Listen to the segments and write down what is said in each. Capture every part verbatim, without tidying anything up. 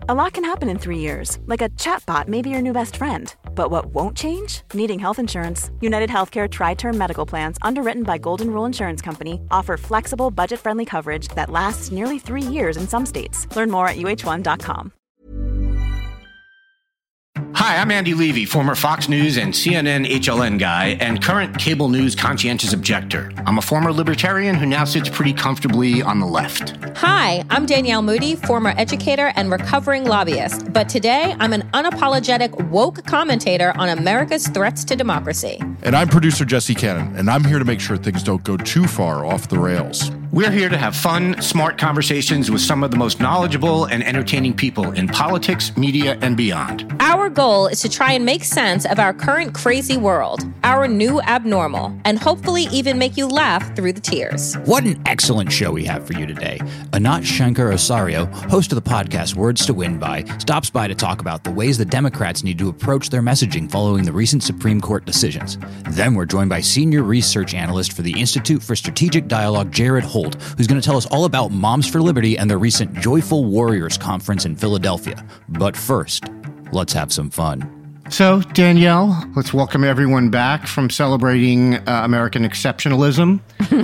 A lot can happen in three years, like a chatbot may be your new best friend. But what won't change? Needing health insurance. United Healthcare Tri-Term Medical Plans, underwritten by Golden Rule Insurance Company, offer flexible, budget-friendly coverage that lasts nearly three years in some states. Learn more at U H one dot com. Hi, I'm Andy Levy, former Fox News and C N N H L N guy and current cable news conscientious objector. I'm a former libertarian who now sits pretty comfortably on the left. Hi, I'm Danielle Moody, former educator and recovering lobbyist. But today, I'm an unapologetic woke commentator on America's threats to democracy. And I'm producer Jesse Cannon, and I'm here to make sure things don't go too far off the rails. We're here to have fun, smart conversations with some of the most knowledgeable and entertaining people in politics, media, and beyond. Our goal is to try and make sense of our current crazy world, our new abnormal, and hopefully even make you laugh through the tears. What an excellent show we have for you today. Anat Shankar-Osario, host of the podcast Words to Win By, stops by to talk about the ways the Democrats need to approach their messaging following the recent Supreme Court decisions. Then we're joined by senior research analyst for the Institute for Strategic Dialogue, Jared Holt, who's going to tell us all about Moms for Liberty and their recent Joyful Warriors conference in Philadelphia. But first, let's have some fun. So, Danielle, let's welcome everyone back from celebrating uh, American exceptionalism.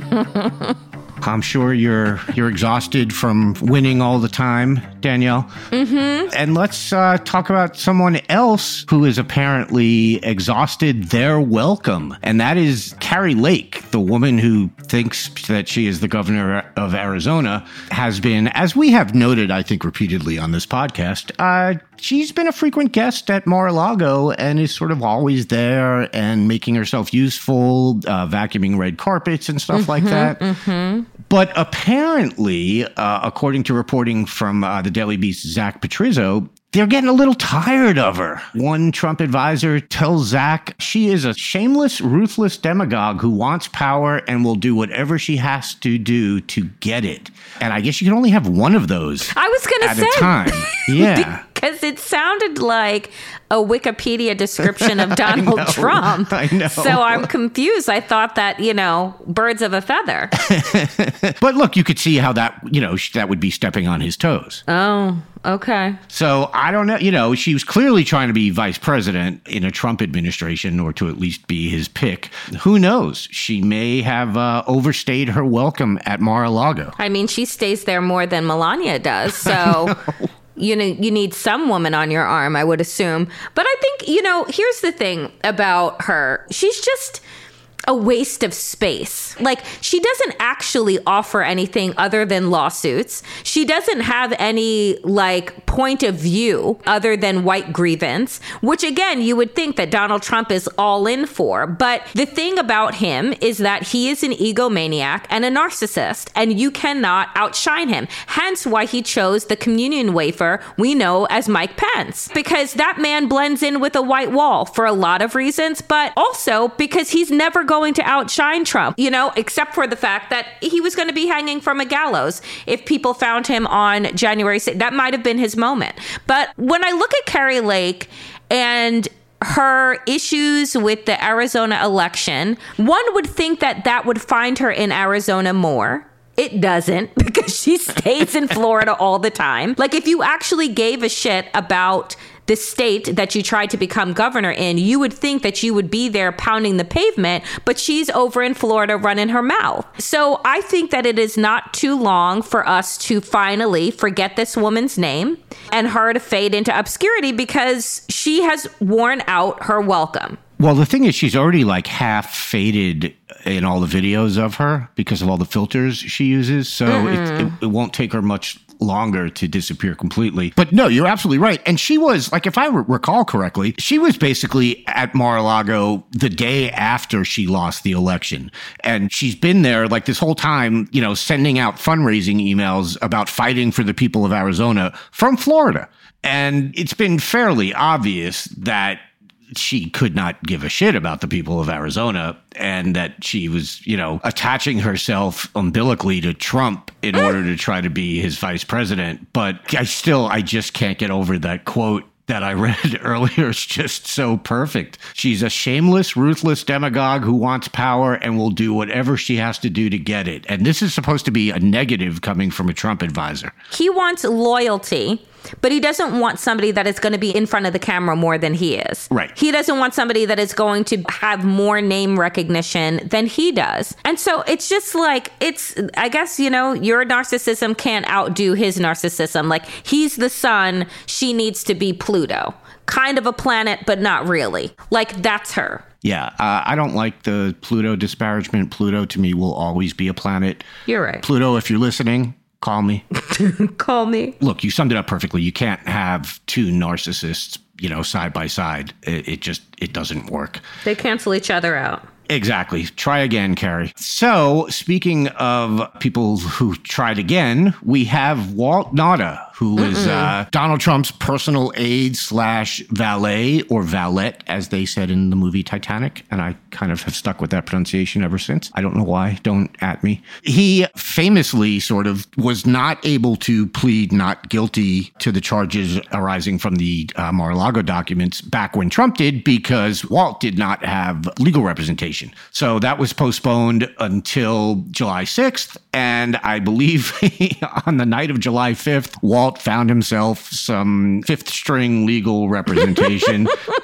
I'm sure you're you're exhausted from winning all the time, Danielle. Mm-hmm. And let's uh, talk about someone else who is apparently exhausted their welcome. And that is Kari Lake, the woman who thinks that she is the governor of Arizona, has been, as we have noted, I think, repeatedly on this podcast, uh, she's been a frequent guest at Mar-a-Lago and is sort of always there and making herself useful, uh, vacuuming red carpets and stuff mm-hmm, like that. Mm-hmm. But apparently, uh, according to reporting from uh, the Daily Beast's Zach Patrizzo, they're getting a little tired of her. One Trump advisor tells Zach she is a shameless, ruthless demagogue who wants power and will do whatever she has to do to get it. And I guess you can only have one of those I was gonna at say. a time. Yeah. Because it sounded like a Wikipedia description of Donald I know, Trump. I know. So I'm confused. I thought that, you know, birds of a feather. But look, you could see how that, you know, that would be stepping on his toes. Oh, okay. So I don't know, you know, she was clearly trying to be vice president in a Trump administration, or to at least be his pick. Who knows? She may have uh, overstayed her welcome at Mar-a-Lago. I mean, she stays there more than Melania does. So you know, you need some woman on your arm, I would assume. But I think, you know, here's the thing about her. She's just a waste of space. Like, she doesn't actually offer anything other than lawsuits. She doesn't have any, like, point of view other than white grievance, which, again, you would think that Donald Trump is all in for. But the thing about him is that he is an egomaniac and a narcissist, and you cannot outshine him. Hence why he chose the communion wafer we know as Mike Pence, because that man blends in with a white wall for a lot of reasons, but also because he's never going to outshine Trump, you know, except for the fact that he was going to be hanging from a gallows if people found him on January sixth. That might have been his moment. But when I look at Kari Lake and her issues with the Arizona election, one would think that that would find her in Arizona more. It doesn't, because she stays in Florida all the time. Like, if you actually gave a shit about the state that you tried to become governor in, you would think that you would be there pounding the pavement, but she's over in Florida running her mouth. So I think that it is not too long for us to finally forget this woman's name and her to fade into obscurity, because she has worn out her welcome. Well, the thing is, she's already like half faded in all the videos of her because of all the filters she uses. So mm-hmm. it, it, it won't take her much longer to disappear completely. But no, you're absolutely right. And she was, like, if I recall correctly, she was basically at Mar-a-Lago the day after she lost the election. And she's been there like this whole time, you know, sending out fundraising emails about fighting for the people of Arizona from Florida. And it's been fairly obvious that she could not give a shit about the people of Arizona, and that she was, you know, attaching herself umbilically to Trump in order to try to be his vice president. But I still, I just can't get over that quote that I read earlier. It's just so perfect. She's a shameless, ruthless demagogue who wants power and will do whatever she has to do to get it. And this is supposed to be a negative coming from a Trump advisor. He wants loyalty but he doesn't want somebody that is going to be in front of the camera more than he is. Right. He doesn't want somebody that is going to have more name recognition than he does. And so it's just like, it's, I guess, you know, your narcissism can't outdo his narcissism. Like, he's the sun, she needs to be Pluto. Kind of a planet, but not really. Like, that's her. Yeah, uh, I don't like the Pluto disparagement. Pluto, to me, will always be a planet. You're right. Pluto, if you're listening, call me. Call me. Look, you summed it up perfectly. You can't have two narcissists, you know, side by side. It, it just, it doesn't work. They cancel each other out. Exactly. Try again, Carrie. So, speaking of people who tried again, we have Walt Nauta, who Mm-mm. is uh, Donald Trump's personal aide slash valet, or valet, as they said in the movie Titanic. And I kind of have stuck with that pronunciation ever since. I don't know why. Don't at me. He famously sort of was not able to plead not guilty to the charges arising from the uh, Mar-a-Lago documents back when Trump did, because Walt did not have legal representation. So that was postponed until July sixth. And I believe on the night of July fifth, Walt found himself some fifth string legal representation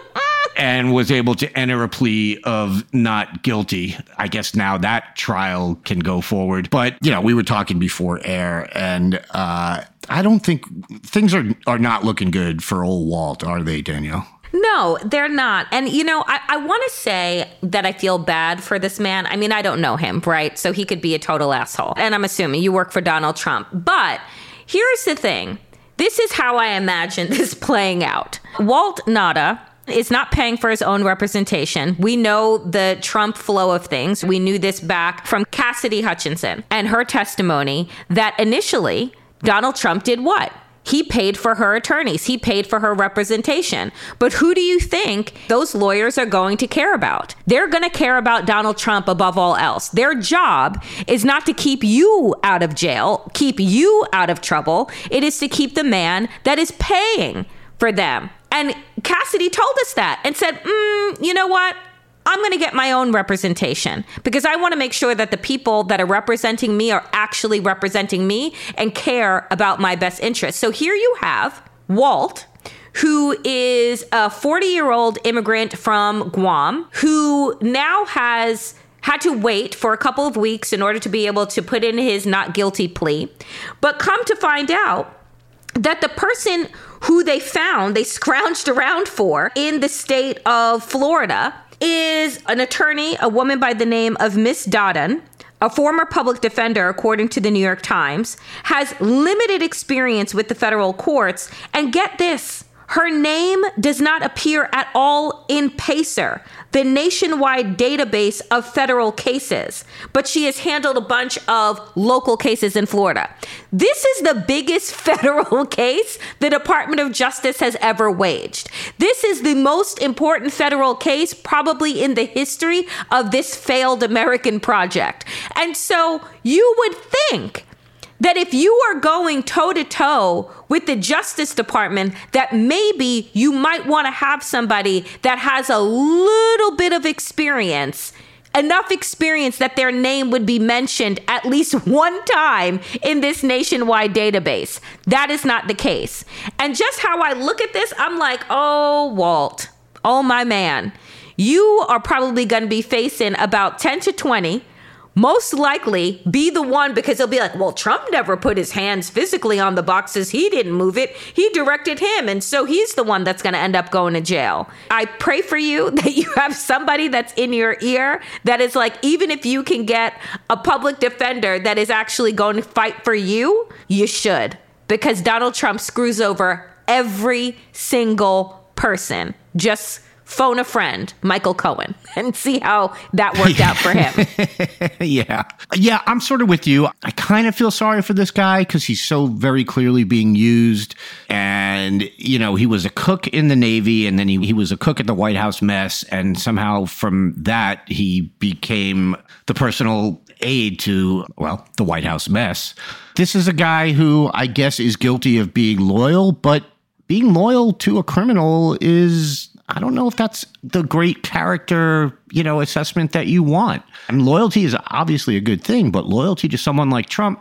and was able to enter a plea of not guilty. I guess now that trial can go forward. But, you know, we were talking before air, and uh, I don't think things are, are not looking good for old Walt, are they, Danielle? No, they're not. And, you know, I, I want to say that I feel bad for this man. I mean, I don't know him, right? So he could be a total asshole. And I'm assuming you work for Donald Trump. But here's the thing. This is how I imagine this playing out. Walt Nauta is not paying for his own representation. We know the Trump flow of things. We knew this back from Cassidy Hutchinson and her testimony that initially Donald Trump did what? He paid for her attorneys. He paid for her representation. But who do you think those lawyers are going to care about? They're going to care about Donald Trump above all else. Their job is not to keep you out of jail, keep you out of trouble. It is to keep the man that is paying for them. And Cassidy told us that and said, mm, you know what? I'm going to get my own representation because I want to make sure that the people that are representing me are actually representing me and care about my best interests. So here you have Walt, who is a forty-year-old immigrant from Guam, who now has had to wait for a couple of weeks in order to be able to put in his not guilty plea. But come to find out that the person who they found, they scrounged around for in the state of Florida, is an attorney, a woman by the name of Miss Dodden, a former public defender, according to the New York Times, has limited experience with the federal courts. And get this, her name does not appear at all in PACER, the nationwide database of federal cases, but she has handled a bunch of local cases in Florida. This is the biggest federal case the Department of Justice has ever waged. This is the most important federal case probably in the history of this failed American project. And so you would think that if you are going toe-to-toe with the Justice Department, that maybe you might want to have somebody that has a little bit of experience, enough experience that their name would be mentioned at least one time in this nationwide database. That is not the case. And just how I look at this, I'm like, oh, Walt, oh, my man, you are probably going to be facing about ten to twenty most likely be the one, because they'll be like, well, Trump never put his hands physically on the boxes. He didn't move it. He directed him. And so he's the one that's going to end up going to jail. I pray for you that you have somebody that's in your ear that is like, even if you can get a public defender that is actually going to fight for you, you should. Because Donald Trump screws over every single person. Just phone a friend, Michael Cohen, and see how that worked out for him. yeah. Yeah, I'm sort of with you. I kind of feel sorry for this guy because he's so very clearly being used. And, you know, he was a cook in the Navy, and then he, he was a cook at the White House mess. And somehow from that, he became the personal aide to, well, the White House mess. This is a guy who I guess is guilty of being loyal, but being loyal to a criminal is, I don't know if that's the great character, you know, assessment that you want. And loyalty is obviously a good thing, but loyalty to someone like Trump,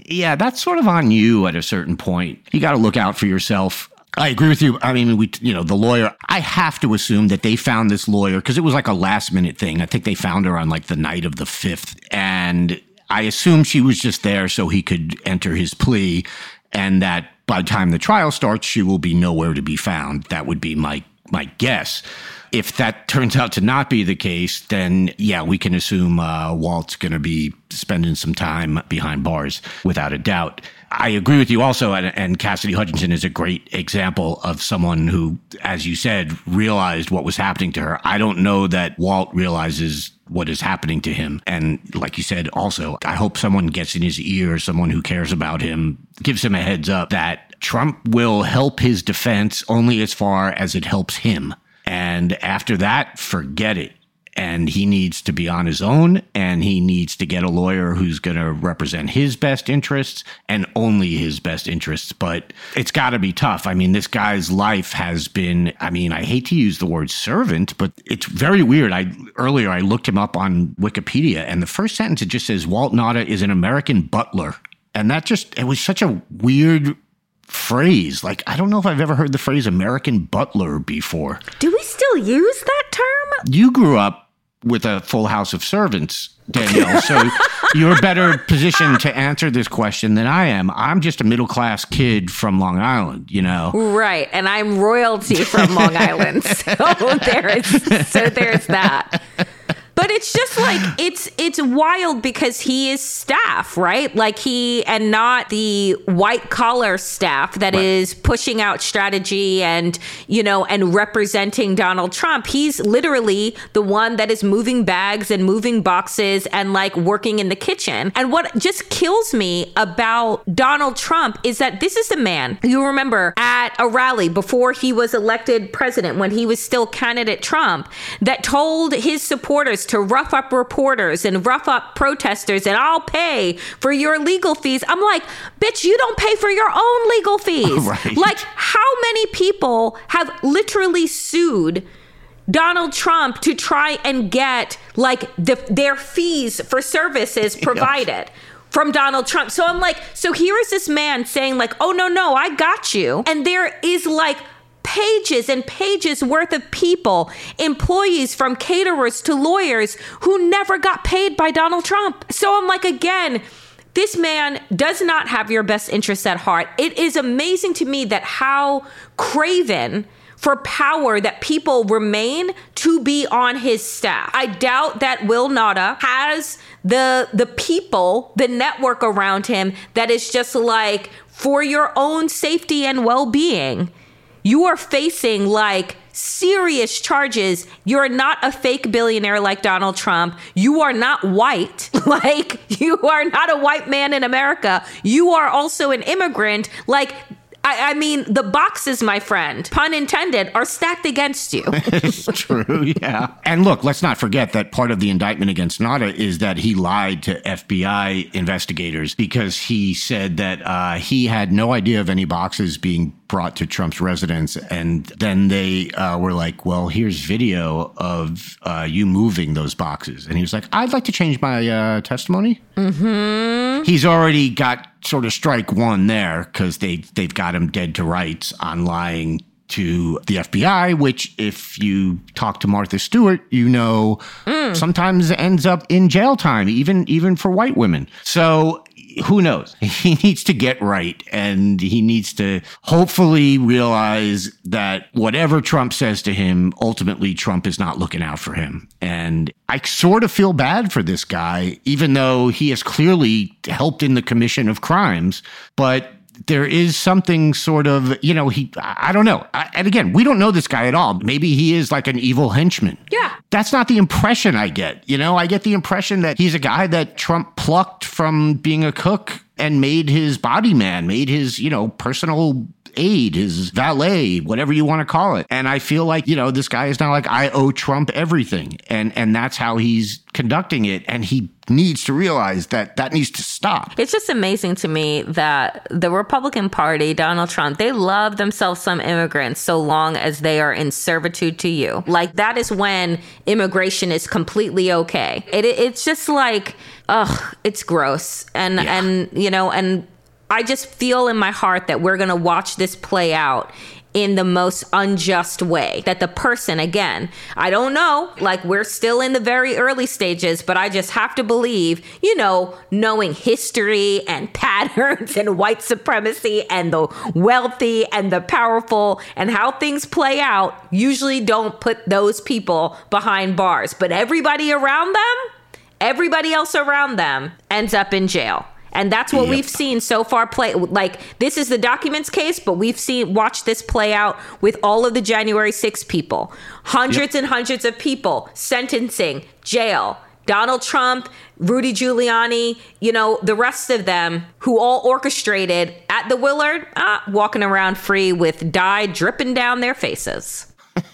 yeah, that's sort of on you at a certain point. You got to look out for yourself. I agree with you. I mean, we, you know, the lawyer, I have to assume that they found this lawyer because it was like a last minute thing. I think they found her on like the night of the fifth. And I assume she was just there so he could enter his plea, and that by the time the trial starts, she will be nowhere to be found. That would be my my guess. If that turns out to not be the case, then yeah, we can assume uh, Walt's going to be spending some time behind bars without a doubt. I agree with you also, and, and Cassidy Hutchinson is a great example of someone who, as you said, realized what was happening to her. I don't know that Walt realizes what is happening to him. And like you said, also, I hope someone gets in his ear, someone who cares about him, gives him a heads up that Trump will help his defense only as far as it helps him. And after that, forget it. And he needs to be on his own, and he needs to get a lawyer who's going to represent his best interests and only his best interests. But it's got to be tough. I mean, this guy's life has been, I mean, I hate to use the word servant, but it's very weird. I earlier, I looked him up on Wikipedia, and the first sentence, it just says, Walt Nauta is an American butler. And that just, it was such a weird phrase. Like, I don't know if I've ever heard the phrase American butler before. Do we still use that term? You grew up with a full house of servants, Danielle, so you're better positioned to answer this question than I am. I'm just a middle-class kid from Long Island, you know? Right, and I'm royalty from Long Island, so there is, so there's that. But it's just like, it's it's wild because he is staff, right? Like he, and not the white collar staff that right. is pushing out strategy and, you know, and representing Donald Trump. He's literally the one that is moving bags and moving boxes and like working in the kitchen. And what just kills me about Donald Trump is that this is the man, you remember at a rally before he was elected president, when he was still candidate Trump, that told his supporters to rough up reporters and rough up protesters, and I'll pay for your legal fees. I'm like, bitch, you don't pay for your own legal fees. Right. Like, how many people have literally sued Donald Trump to try and get like the, their fees for services provided? Yeah. From Donald Trump. So I'm like, so here is this man saying like, oh, no, no, I got you. And there is like pages and pages worth of people, employees from caterers to lawyers, who never got paid by Donald Trump. So I'm like, again, this man does not have your best interests at heart. It is amazing to me that how craven for power that people remain to be on his staff. I doubt that Will Nauta has the the people, the network around him that is just like, for your own safety and well-being, you are facing like serious charges. You're not a fake billionaire like Donald Trump. You are not white. Like, you are not a white man in America. You are also an immigrant. Like, I, I mean, the boxes, my friend, pun intended, are stacked against you. It's true, yeah. And look, let's not forget that part of the indictment against Nauta is that he lied to F B I investigators because he said that uh, he had no idea of any boxes being brought to Trump's residence. And then they uh, were like, well, here's video of uh, you moving those boxes. And he was like, I'd like to change my uh, testimony. Mm-hmm. He's already got sort of strike one there because they, they've got him dead to rights on lying to the F B I, which if you talk to Martha Stewart, you know, mm. sometimes ends up in jail time, even even for white women. So who knows? He needs to get right, and he needs to hopefully realize that whatever Trump says to him, ultimately Trump is not looking out for him. And I sort of feel bad for this guy, even though he has clearly helped in the commission of crimes, but there is something sort of, you know, he, I don't know. I, and again, we don't know this guy at all. Maybe he is like an evil henchman. Yeah. That's not the impression I get. You know, I get the impression that he's a guy that Trump plucked from being a cook and made his body man, made his, you know, personal aide, his valet, whatever you want to call it. And I feel like, you know, this guy is now like, I owe Trump everything. And, and that's how he's conducting it. And he needs to realize that that needs to stop. It's just amazing to me that the Republican Party, Donald Trump, they love themselves some immigrants so long as they are in servitude to you. Like, that is when immigration is completely okay. It, it's just like, ugh, it's gross. And, yeah. and, you know, and I just feel in my heart that we're going to watch this play out in the most unjust way. That the person, again, I don't know, like we're still in the very early stages, but I just have to believe, you know, knowing history and patterns and white supremacy and the wealthy and the powerful and how things play out, usually don't put those people behind bars. But everybody around them, everybody else around them ends up in jail. And that's what yep. we've seen so far play. Like, this is the documents case, but we've seen, watched this play out with all of the January sixth people. Hundreds yep. and hundreds of people, sentencing, jail. Donald Trump, Rudy Giuliani, you know, the rest of them who all orchestrated at the Willard, uh, walking around free with dye dripping down their faces.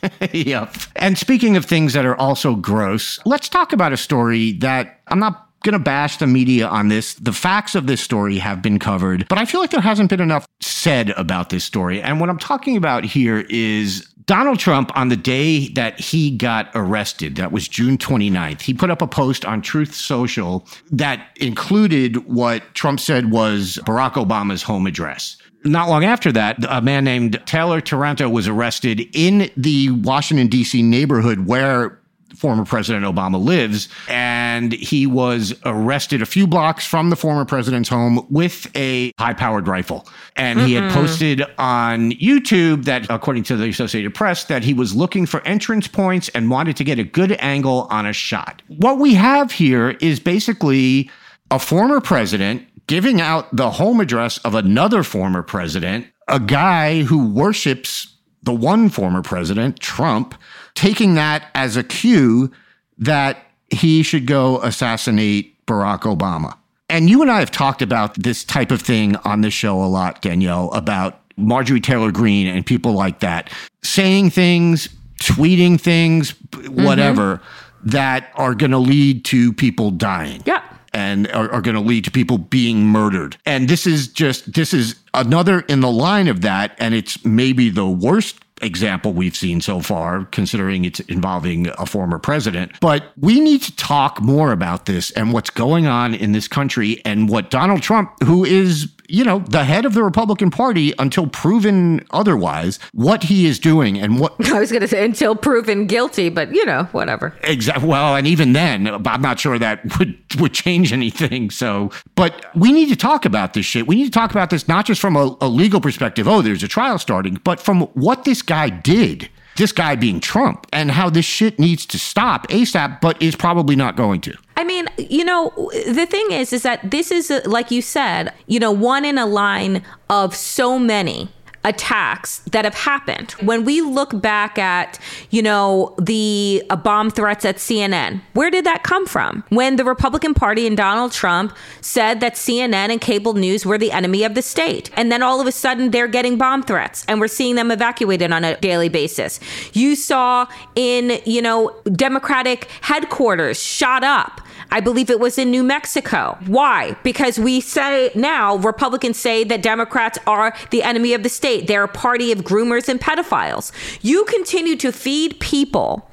Yep. And speaking of things that are also gross, let's talk about a story that I'm not going to bash the media on this. The facts of this story have been covered, but I feel like there hasn't been enough said about this story. And what I'm talking about here is Donald Trump, on the day that he got arrested, that was June twenty-ninth, he put up a post on Truth Social that included what Trump said was Barack Obama's home address. Not long after that, a man named Taylor Taranto was arrested in the Washington, D C neighborhood where former President Obama lives, and he was arrested a few blocks from the former president's home with a high-powered rifle. And Mm-mm. he had posted on YouTube that, according to the Associated Press, that he was looking for entrance points and wanted to get a good angle on a shot. What we have here is basically a former president giving out the home address of another former president, a guy who worships the one former president, Trump, taking that as a cue that he should go assassinate Barack Obama. And you and I have talked about this type of thing on this show a lot, Danielle, about Marjorie Taylor Greene and people like that, saying things, tweeting things, whatever, mm-hmm. that are going to lead to people dying. Yeah. And are, are going to lead to people being murdered. And this is just, this is another in the line of that. And it's maybe the worst example we've seen so far, considering it's involving a former president. But we need to talk more about this and what's going on in this country and what Donald Trump, who is, you know, the head of the Republican Party until proven otherwise, what he is doing and what... I was going to say until proven guilty, but, you know, whatever. Exactly. Well, and even then, I'm not sure that would, would change anything. So, but we need to talk about this shit. We need to talk about this not just from a, a legal perspective, oh, there's a trial starting, but from what this guy did, this guy being Trump, and how this shit needs to stop ASAP, but is probably not going to. I mean, you know, the thing is, is that this is, like you said, you know, one in a line of so many attacks that have happened. When we look back at, you know, the uh, bomb threats at C N N, where did that come from? When the Republican Party and Donald Trump said that C N N and cable news were the enemy of the state. And then all of a sudden they're getting bomb threats and we're seeing them evacuated on a daily basis. You saw in, you know, Democratic headquarters shot up. I believe it was in New Mexico. Why? Because we say now, Republicans say that Democrats are the enemy of the state. They're a party of groomers and pedophiles. You continue to feed people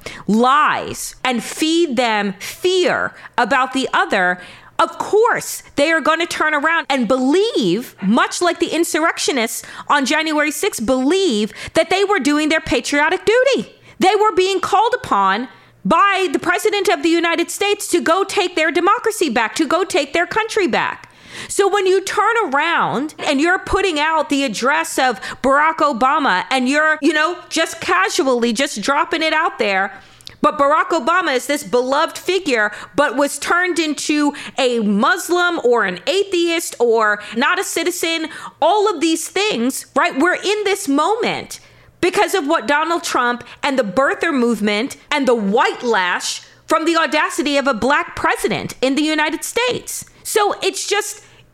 lies and feed them fear about the other. Of course, they are going to turn around and believe, much like the insurrectionists on January sixth, believe that they were doing their patriotic duty. They were being called upon by the president of the United States to go take their democracy back, to go take their country back. So when you turn around and you're putting out the address of Barack Obama and you're, you know, just casually just dropping it out there, but Barack Obama is this beloved figure, but was turned into a Muslim or an atheist or not a citizen, all of these things, right? We're in this moment because of what Donald Trump and the birther movement and the white lash from the audacity of a black president in the United States. So it's just,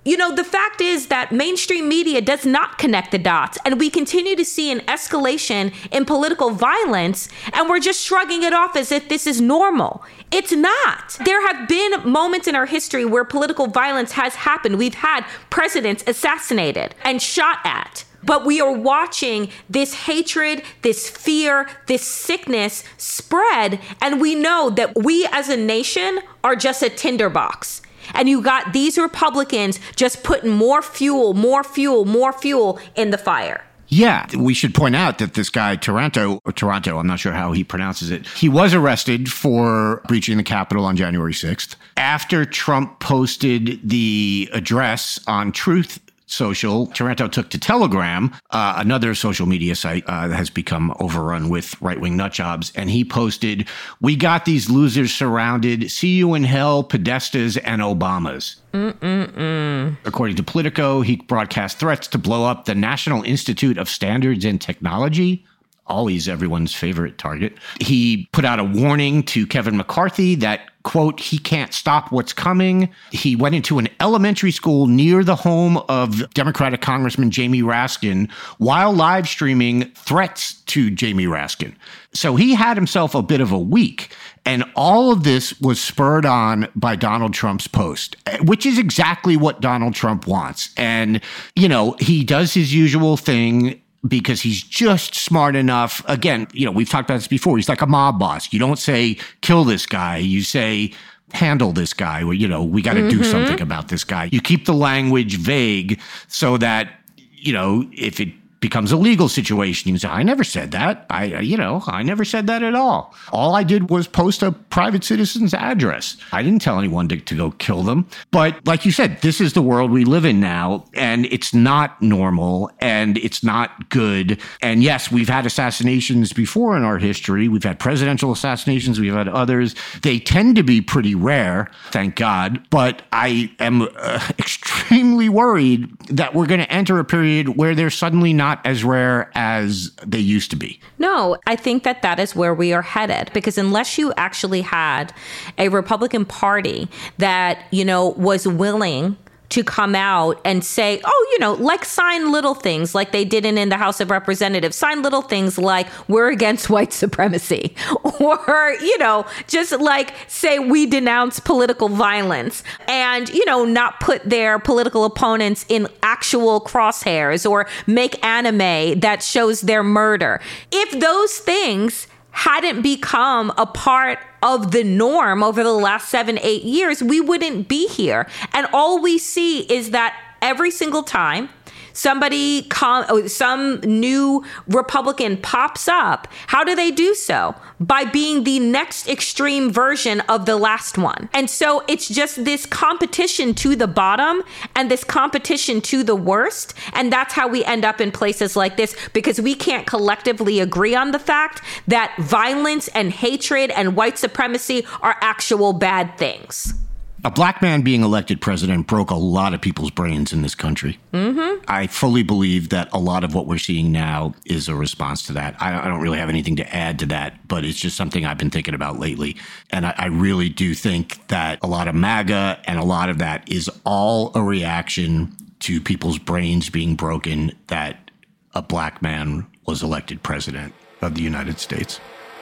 you know, the fact is that mainstream media does not connect the dots, and we continue to see an escalation in political violence, and we're just shrugging it off as if this is normal. It's not. There have been moments in our history where political violence has happened. We've had presidents assassinated and shot at. But we are watching this hatred, this fear, this sickness spread, and we know that we as a nation are just a tinderbox. And you got these Republicans just putting more fuel, more fuel, more fuel in the fire. Yeah, we should point out that this guy, Taranto, or Toronto, I'm not sure how he pronounces it, he was arrested for breaching the Capitol on January sixth. After Trump posted the address on Truth Social, Taranto took to Telegram, uh, another social media site uh, that has become overrun with right-wing nutjobs, and he posted, "We got these losers surrounded. See you in hell, Podestas and Obamas." Mm-mm-mm. According to Politico, he broadcast threats to blow up the National Institute of Standards and Technology, always everyone's favorite target. He put out a warning to Kevin McCarthy that, quote, he can't stop what's coming. He went into an elementary school near the home of Democratic Congressman Jamie Raskin while live streaming threats to Jamie Raskin. So he had himself a bit of a week. And all of this was spurred on by Donald Trump's post, which is exactly what Donald Trump wants. And, you know, he does his usual thing because he's just smart enough. Again, you know, we've talked about this before. He's like a mob boss. You don't say, kill this guy. You say, handle this guy. Well, you know, we got to mm-hmm. do something about this guy. You keep the language vague so that, you know, if it becomes a legal situation, you say, I never said that. I, you know, I never said that at all. All I did was post a private citizen's address. I didn't tell anyone to, to go kill them. But like you said, this is the world we live in now, and it's not normal, and it's not good. And yes, we've had assassinations before in our history. We've had presidential assassinations. We've had others. They tend to be pretty rare, thank God. But I am uh, extremely worried that we're going to enter a period where they're suddenly not Not as rare as they used to be. No, I think that that is where we are headed, because unless you actually had a Republican Party that, you know, was willing to come out and say, oh, you know, like sign little things like they did in, in the House of Representatives, sign little things like we're against white supremacy, or, you know, just like say we denounce political violence, and, you know, not put their political opponents in actual crosshairs or make anime that shows their murder. If those things hadn't become a part of the norm over the last seven, eight years, we wouldn't be here. And all we see is that every single time somebody, com- some new Republican pops up, how do they do so? By being the next extreme version of the last one. And so it's just this competition to the bottom and this competition to the worst. And that's how we end up in places like this, because we can't collectively agree on the fact that violence and hatred and white supremacy are actual bad things. A black man being elected president broke a lot of people's brains in this country. Mm-hmm. I fully believe that a lot of what we're seeing now is a response to that. I, I don't really have anything to add to that, but it's just something I've been thinking about lately. And I, I really do think that a lot of MAGA and a lot of that is all a reaction to people's brains being broken that a black man was elected president of the United States.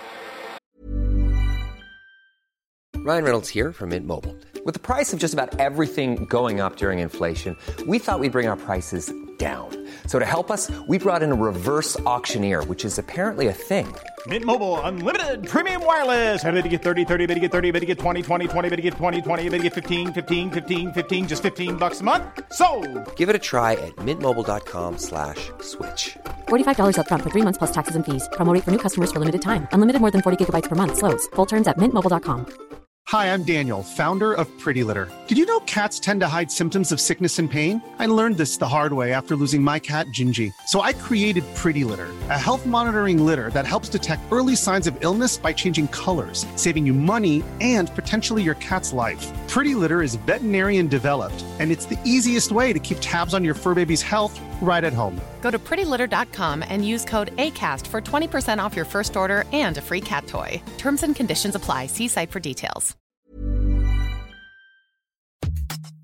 Ryan Reynolds here from Mint Mobile. With the price of just about everything going up during inflation, we thought we'd bring our prices down. So to help us, we brought in a reverse auctioneer, which is apparently a thing. Mint Mobile Unlimited Premium Wireless. How to get thirty, thirty, how to get thirty, how to get twenty, twenty, twenty, how to get twenty, twenty, how to get fifteen, fifteen, fifteen, fifteen, just fifteen bucks a month? Sold! Give it a try at mintmobile.com slash switch. forty-five dollars up front for three months plus taxes and fees. Promo rate for new customers for limited time. Unlimited more than forty gigabytes per month. Slows full terms at mint mobile dot com. Hi, I'm Daniel, founder of Pretty Litter. Did you know cats tend to hide symptoms of sickness and pain? I learned this the hard way after losing my cat, Gingy. So I created Pretty Litter, a health monitoring litter that helps detect early signs of illness by changing colors, saving you money and potentially your cat's life. Pretty Litter is veterinarian developed, and it's the easiest way to keep tabs on your fur baby's health right at home. Go to pretty litter dot com and use code ACAST for twenty percent off your first order and a free cat toy. Terms and conditions apply. See site for details.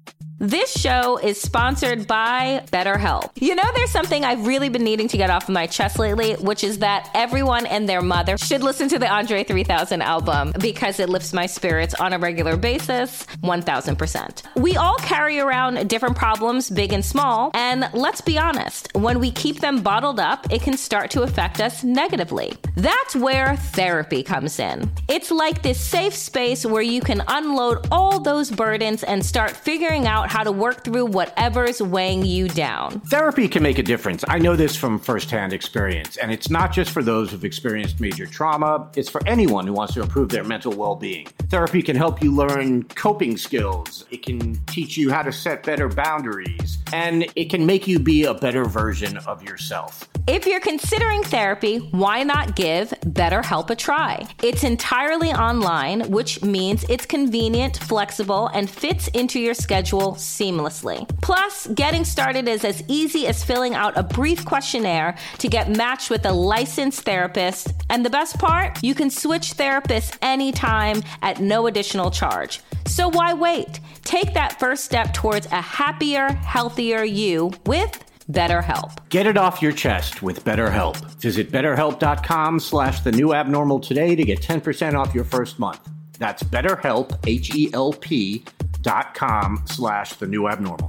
This show is sponsored by BetterHelp. You know, there's something I've really been needing to get off of my chest lately, which is that everyone and their mother should listen to the Andre three thousand album because it lifts my spirits on a regular basis, one thousand percent. We all carry around different problems, big and small, and let's be honest, when we keep them bottled up, it can start to affect us negatively. That's where therapy comes in. It's like this safe space where you can unload all those burdens and start figuring out how to work through whatever's weighing you down. Therapy can make a difference. I know this from firsthand experience, and it's not just for those who've experienced major trauma. It's for anyone who wants to improve their mental well-being. Therapy can help you learn coping skills. It can teach you how to set better boundaries, and it can make you be a better version of yourself. If you're considering therapy, why not give BetterHelp a try? It's entirely online, which means it's convenient, flexible, and fits into your schedule seamlessly. Plus, getting started is as easy as filling out a brief questionnaire to get matched with a licensed therapist. And the best part? You can switch therapists anytime at no additional charge. So why wait? Take that first step towards a happier, healthier you with BetterHelp. Get it off your chest with BetterHelp. Visit betterhelp.com slash the new abnormal today to get ten percent off your first month. That's BetterHelp, H E L P dot com slash the new abnormal.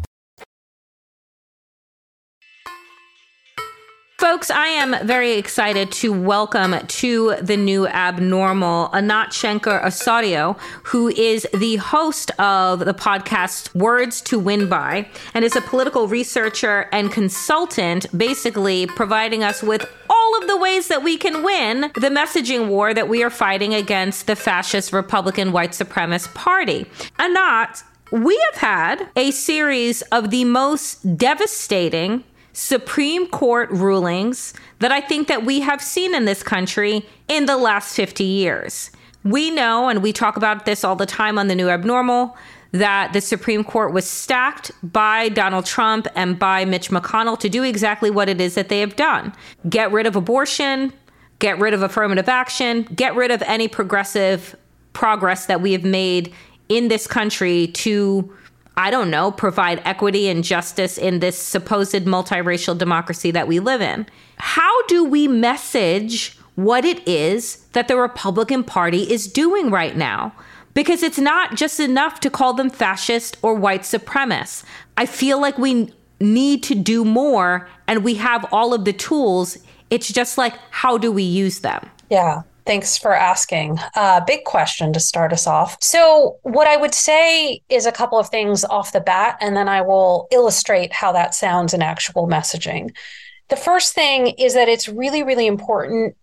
Folks, I am very excited to welcome to the new abnormal Anat Shenker-Osorio, who is the host of the podcast Words to Win By and is a political researcher and consultant, basically providing us with all of the ways that we can win the messaging war that we are fighting against the fascist Republican white supremacist party. Anat, we have had a series of the most devastating Supreme Court rulings that I think that we have seen in this country in the last fifty years. We know, and we talk about this all the time on The New Abnormal, that the Supreme Court was stacked by Donald Trump and by Mitch McConnell to do exactly what it is that they have done. Get rid of abortion, get rid of affirmative action, get rid of any progressive progress that we have made in this country to, I don't know, provide equity and justice in this supposed multiracial democracy that we live in. How do we message what it is that the Republican Party is doing right now? Because it's not just enough to call them fascist or white supremacists. I feel like we need to do more, and we have all of the tools. It's just like, how do we use them? Yeah. Thanks for asking. Uh, big question to start us off. So what I would say is a couple of things off the bat, and then I will illustrate how that sounds in actual messaging. The first thing is that it's really, really important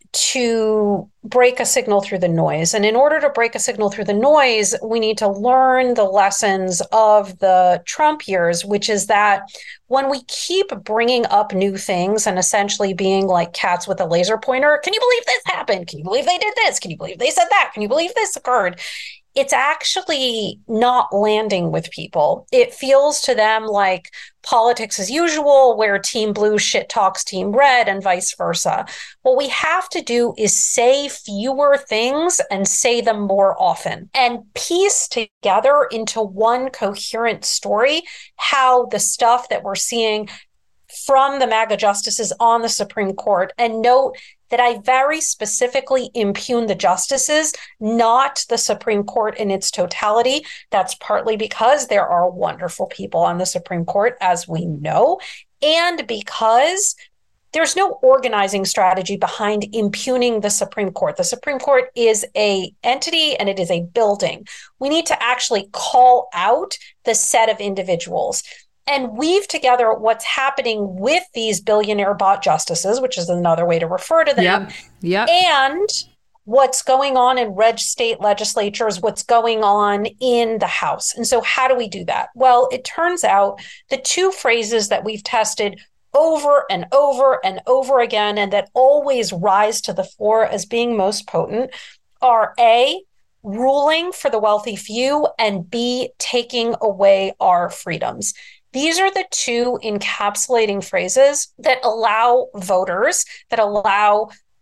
to break a signal through the noise. And in order to break a signal through the noise, we need to learn the lessons of the Trump years, which is that when we keep bringing up new things and essentially being like cats with a laser pointer, can you believe this happened? Can you believe they did this? Can you believe they said that? Can you believe this occurred? It's actually not landing with people. It feels to them like politics as usual, where team blue shit talks team red and vice versa. What we have to do is say fewer things and say them more often and piece together into one coherent story how the stuff that we're seeing from the MAGA justices on the Supreme Court. And note that I very specifically impugn the justices, not the Supreme Court in its totality. That's partly because there are wonderful people on the Supreme Court, as we know, and because there's no organizing strategy behind impugning the Supreme Court. The Supreme Court is an entity and it is a building. We need to actually call out the set of individuals and weave together what's happening with these billionaire bot justices, which is another way to refer to them, yep. Yep. and what's going on in red state legislatures, what's going on in the House. And so how do we do that? Well, it turns out the two phrases that we've tested over and over and over again, and that always rise to the fore as being most potent, are A, ruling for the wealthy few, and B, taking away our freedoms. These are the two encapsulating phrases that allow voters, that allow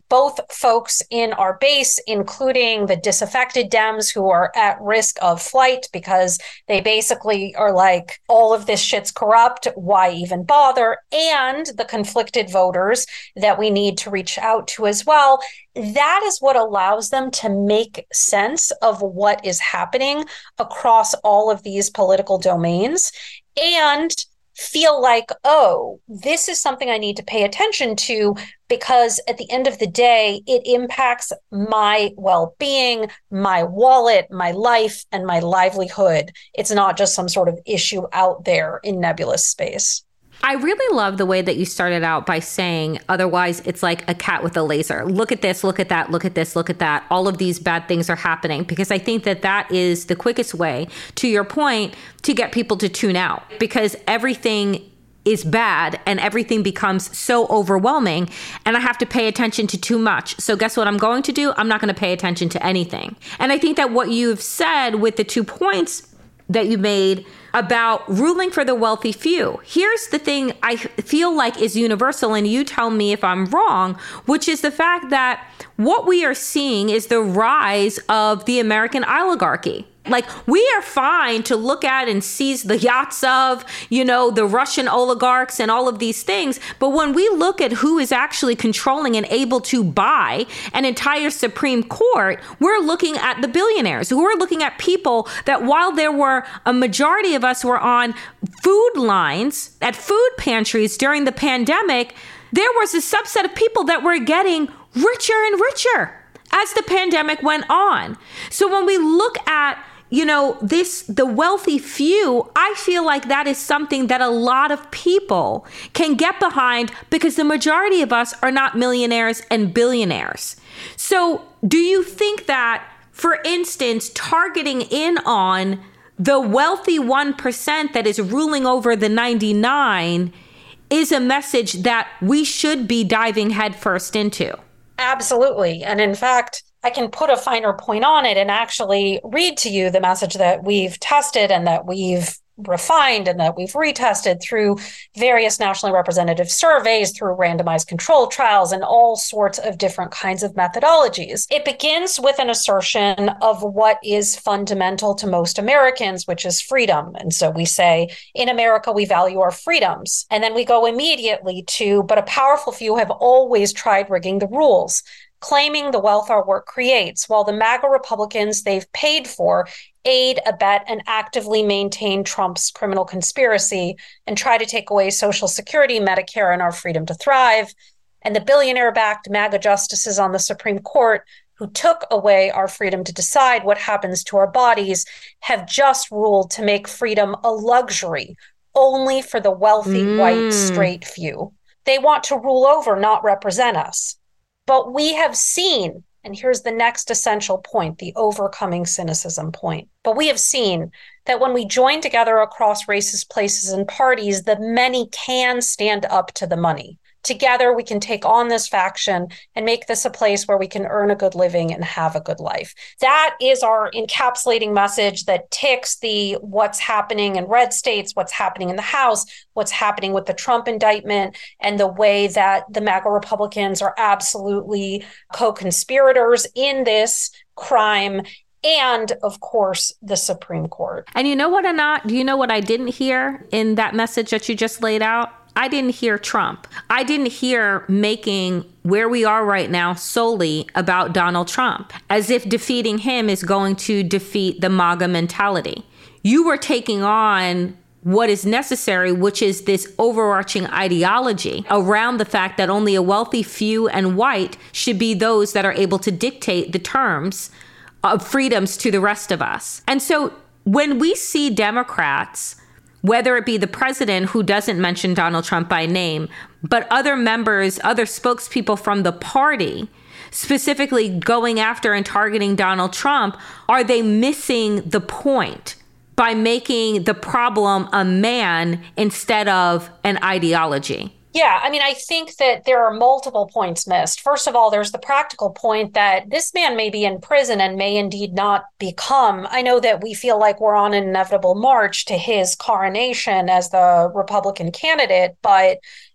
both folks in our base, including the disaffected Dems who are at risk of flight because they basically are like, all of this shit's corrupt, why even bother? And the conflicted voters that we need to reach out to as well. That is what allows them to make sense of what is happening across all of these political domains and feel like, oh, this is something I need to pay attention to because at the end of the day, it impacts my well-being, my wallet, my life, and my livelihood. It's not just some sort of issue out there in nebulous space. I really love the way that you started out by saying, otherwise it's like a cat with a laser. Look at this, look at that, look at this, look at that. All of these bad things are happening, because I think that that is the quickest way, to your point, to get people to tune out, because everything is bad and everything becomes so overwhelming and I have to pay attention to too much. So guess what I'm going to do? I'm not going to pay attention to anything. And I think that what you've said with the two points that you made about ruling for the wealthy few. Here's the thing I feel like is universal, and you tell me if I'm wrong, which is the fact that what we are seeing is the rise of the American oligarchy. Like, we are fine to look at and seize the yachts of, you know, the Russian oligarchs and all of these things. But when we look at who is actually controlling and able to buy an entire Supreme Court, we're looking at the billionaires. We're looking at people that, while there were a majority of us were on food lines at food pantries during the pandemic, there was a subset of people that were getting richer and richer as the pandemic went on. So when we look at, you know, this, the wealthy few, I feel like that is something that a lot of people can get behind, because the majority of us are not millionaires and billionaires. So do you think that, for instance, targeting in on the wealthy one percent that is ruling over the ninety-nine is a message that we should be diving headfirst into? Absolutely. And in fact, I can put a finer point on it and actually read to you the message that we've tested and that we've refined and that we've retested through various nationally representative surveys, through randomized control trials, and all sorts of different kinds of methodologies. It begins with an assertion of what is fundamental to most Americans, which is freedom. And so we say, in America, we value our freedoms. And then we go immediately to, but a powerful few have always tried rigging the rules, claiming the wealth our work creates, while the MAGA Republicans they've paid for aid, abet, and actively maintain Trump's criminal conspiracy and try to take away Social Security, Medicare, and our freedom to thrive. And the billionaire-backed MAGA justices on the Supreme Court who took away our freedom to decide what happens to our bodies have just ruled to make freedom a luxury only for the wealthy, mm. white, straight few. They want to rule over, not represent us. But we have seen, and here's the next essential point, the overcoming cynicism point. But we have seen that when we join together across races, places, and parties, the many can stand up to the money. Together, we can take on this faction and make this a place where we can earn a good living and have a good life. That is our encapsulating message that ticks the what's happening in red states, what's happening in the House, what's happening with the Trump indictment, and the way that the MAGA Republicans are absolutely co-conspirators in this crime. And of course, the Supreme Court. And you know what, Anat? Do you know what I didn't hear in that message that you just laid out? I didn't hear Trump. I didn't hear making where we are right now solely about Donald Trump, as if defeating him is going to defeat the MAGA mentality. You were taking on what is necessary, which is this overarching ideology around the fact that only a wealthy few and white should be those that are able to dictate the terms of freedoms to the rest of us. And so when we see Democrats, whether it be the president, who doesn't mention Donald Trump by name, but other members, other spokespeople from the party, specifically going after and targeting Donald Trump, are they missing the point by making the problem a man instead of an ideology? Yeah, I mean, I think that there are multiple points missed. First of all, there's the practical point that this man may be in prison and may indeed not become. I know that we feel like we're on an inevitable march to his coronation as the Republican candidate, but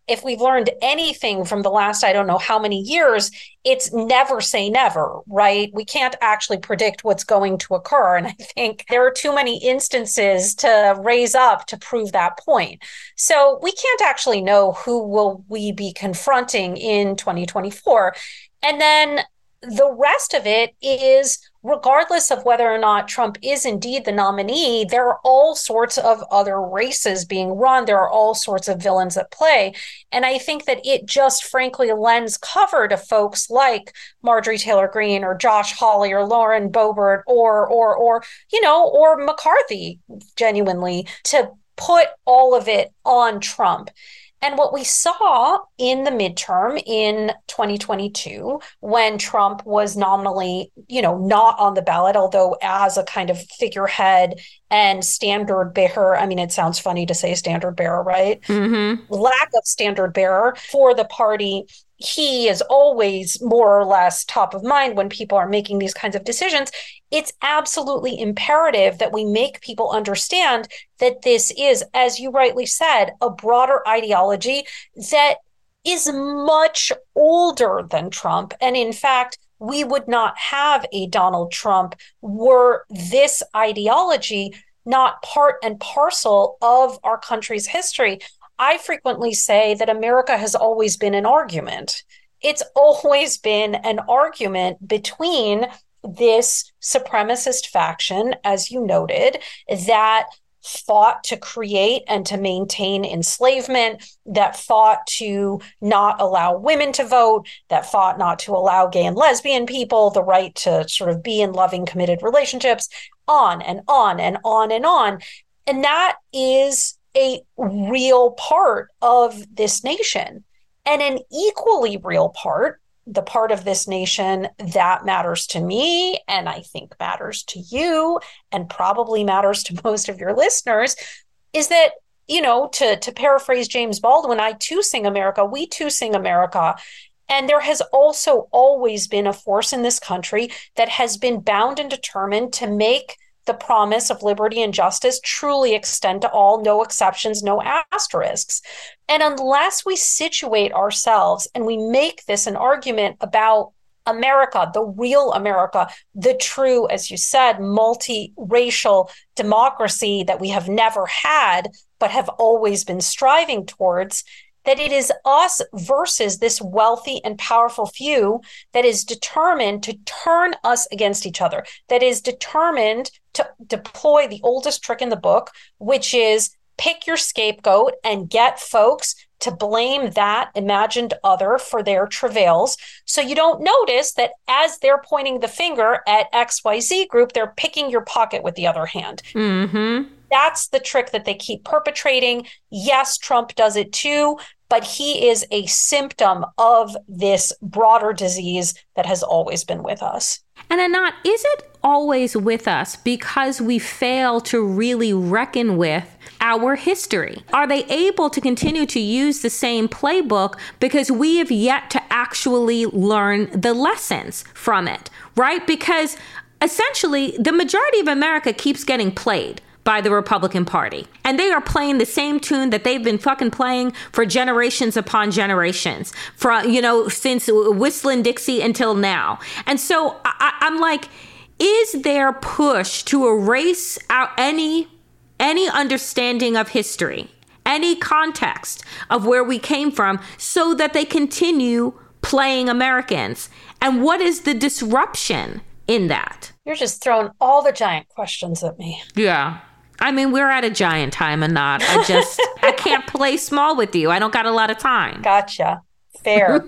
if we've learned anything from the last, I don't know how many years, it's never say never, right? We can't actually predict what's going to occur. And I think there are too many instances to raise up to prove that point. So we can't actually know who will we be confronting in twenty twenty-four. And then the rest of it is, regardless of whether or not Trump is indeed the nominee, there are all sorts of other races being run. There are all sorts of villains at play. And I think that it just frankly lends cover to folks like Marjorie Taylor Greene or Josh Hawley or Lauren Boebert or, or, or, you know, or McCarthy, genuinely, to put all of it on Trump. And what we saw in the midterm in twenty twenty-two, when Trump was nominally, you know, not on the ballot, although as a kind of figurehead and standard bearer, I mean, it sounds funny to say standard bearer, right? Mm-hmm. Lack of standard bearer for the party. He is always more or less top of mind when people are making these kinds of decisions. It's absolutely imperative that we make people understand that this is, as you rightly said, a broader ideology that is much older than Trump. And in fact, we would not have a Donald Trump were this ideology not part and parcel of our country's history. I frequently say that America has always been an argument. It's always been an argument between this supremacist faction, as you noted, that fought to create and to maintain enslavement, that fought to not allow women to vote, that fought not to allow gay and lesbian people the right to sort of be in loving, committed relationships, on and on and on and on. And that is a real part of this nation. And an equally real part, the part of this nation that matters to me, and I think matters to you, and probably matters to most of your listeners, is that, you know, to, to paraphrase James Baldwin, I too sing America, we too sing America. And there has also always been a force in this country that has been bound and determined to make the promise of liberty and justice truly extend to all, no exceptions, no asterisks. And unless we situate ourselves and we make this an argument about America, the real America, the true, as you said, multiracial democracy that we have never had, but have always been striving towards, that it is us versus this wealthy and powerful few that is determined to turn us against each other, that is determined to deploy the oldest trick in the book, which is pick your scapegoat and get folks to blame that imagined other for their travails. So you don't notice that as they're pointing the finger at X Y Z group, they're picking your pocket with the other hand. Mm-hmm. That's the trick that they keep perpetrating. Yes, Trump does it too, but he is a symptom of this broader disease that has always been with us. And Anat, is it always with us because we fail to really reckon with our history? Are they able to continue to use the same playbook because we have yet to actually learn the lessons from it, right? Because essentially, the majority of America keeps getting played by the Republican Party. And they are playing the same tune that they've been fucking playing for generations upon generations, from, you know, since Whistling Dixie until now. And so I, I'm like, is there push to erase out any any understanding of history, any context of where we came from, so that they continue playing Americans? And what is the disruption in that? You're just throwing all the giant questions at me. Yeah. I mean, we're at a giant time, and not. I just, I can't play small with you. I don't got a lot of time. Gotcha. Fair.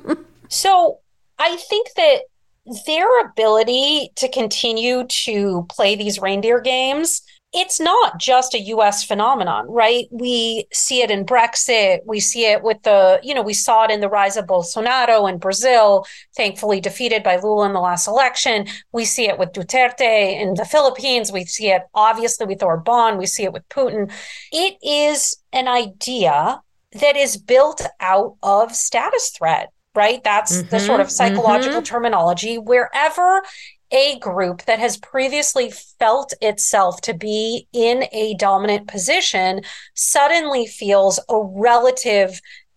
So I think that their ability to continue to play these reindeer games, it's not just a U S phenomenon, right? We see it in Brexit. We see it with the, you know, we saw it in the rise of Bolsonaro in Brazil, thankfully defeated by Lula in the last election. We see it with Duterte in the Philippines. We see it, obviously, with Orban. We see it with Putin. It is an idea that is built out of status threat, right? That's mm-hmm, the sort of psychological mm-hmm. terminology. Wherever a group that has previously felt itself to be in a dominant position suddenly feels a relative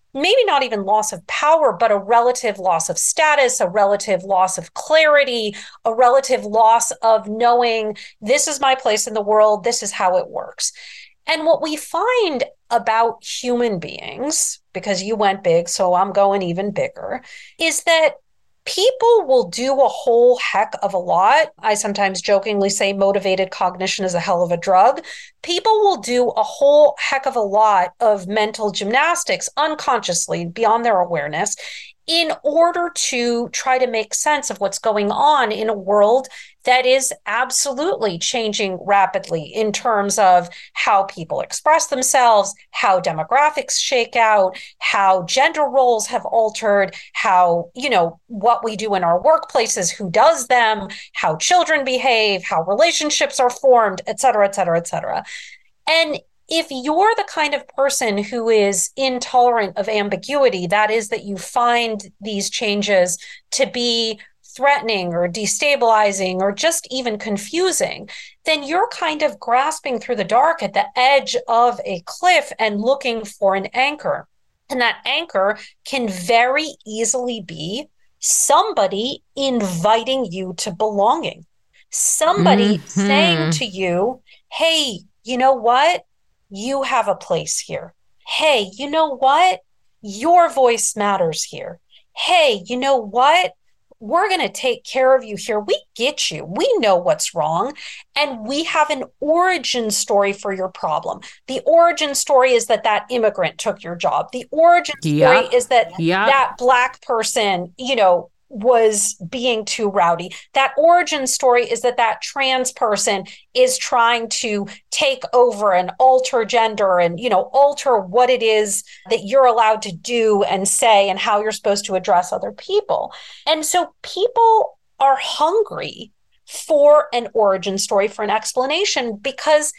maybe not even loss of power, but a relative loss of status, a relative loss of clarity, a relative loss of knowing this is my place in the world, this is how it works. And what we find about human beings, because you went big, so I'm going even bigger, is that people will do a whole heck of a lot. I sometimes jokingly say motivated cognition is a hell of a drug. People will do a whole heck of a lot of mental gymnastics unconsciously, beyond their awareness, in order to try to make sense of what's going on in a world that is absolutely changing rapidly in terms of how people express themselves, how demographics shake out, how gender roles have altered, how, you know, what we do in our workplaces, who does them, how children behave, how relationships are formed, et cetera, et cetera, et cetera. And if you're the kind of person who is intolerant of ambiguity, that is, that you find these changes to be threatening or destabilizing or just even confusing, then you're kind of grasping through the dark at the edge of a cliff and looking for an anchor. And that anchor can very easily be somebody inviting you to belonging, somebody mm-hmm. saying to you, hey, you know what? You have a place here. Hey, you know what? Your voice matters here. Hey, you know what? We're going to take care of you here. We get you. We know what's wrong. And we have an origin story for your problem. The origin story is that that immigrant took your job. The origin story yep. is that yep. that Black person, you know, was being too rowdy. That origin story is that that trans person is trying to take over and alter gender and, you know, alter what it is that you're allowed to do and say and how you're supposed to address other people. And so people are hungry for an origin story, for an explanation, because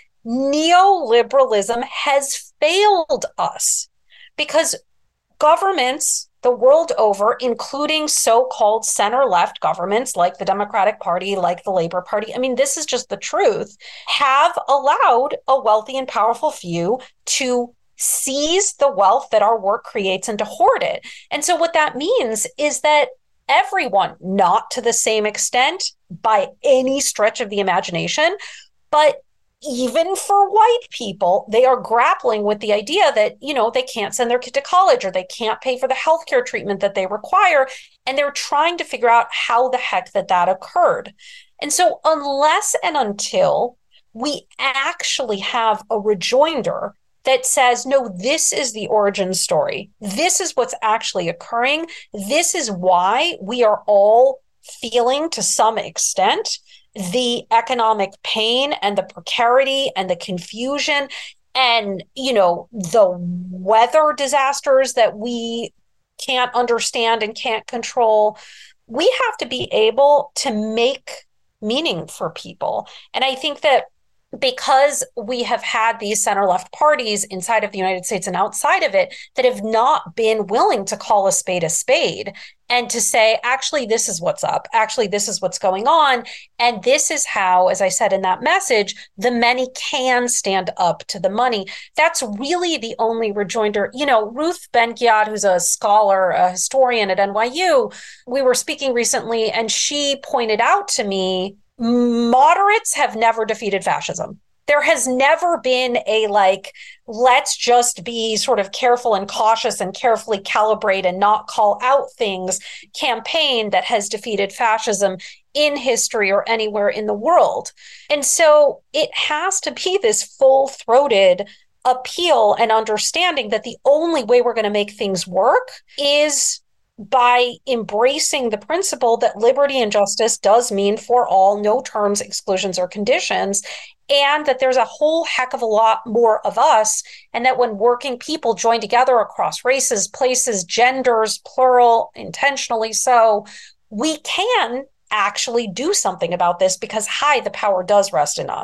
neoliberalism has failed us. Because governments the world over, including so-called center-left governments like the Democratic Party, like the Labor Party, I mean, this is just the truth, have allowed a wealthy and powerful few to seize the wealth that our work creates and to hoard it. And so what that means is that everyone, not to the same extent by any stretch of the imagination, but even for white people, they are grappling with the idea that, you know, they can't send their kid to college or they can't pay for the healthcare treatment that they require. And they're trying to figure out how the heck that that occurred. And so unless and until we actually have a rejoinder that says, no, this is the origin story, this is what's actually occurring, this is why we are all feeling to some extent the economic pain and the precarity and the confusion and, you know, the weather disasters that we can't understand and can't control, we have to be able to make meaning for people. And I think that because we have had these center-left parties inside of the United States and outside of it that have not been willing to call a spade a spade and to say, actually, this is what's up. Actually, this is what's going on. And this is how, as I said in that message, the many can stand up to the money. That's really the only rejoinder. You know, Ruth Ben-Ghiat, who's a scholar, a historian at N Y U, we were speaking recently, and she pointed out to me, moderates have never defeated fascism. There has never been a, like, let's just be sort of careful and cautious and carefully calibrate and not call out things campaign that has defeated fascism in history or anywhere in the world. And so it has to be this full-throated appeal and understanding that the only way we're going to make things work is by embracing the principle that liberty and justice does mean for all, no terms, exclusions, or conditions, and that there's a whole heck of a lot more of us, and that when working people join together across races, places, genders, plural, intentionally so, we can actually do something about this because, hi, the power does rest in us.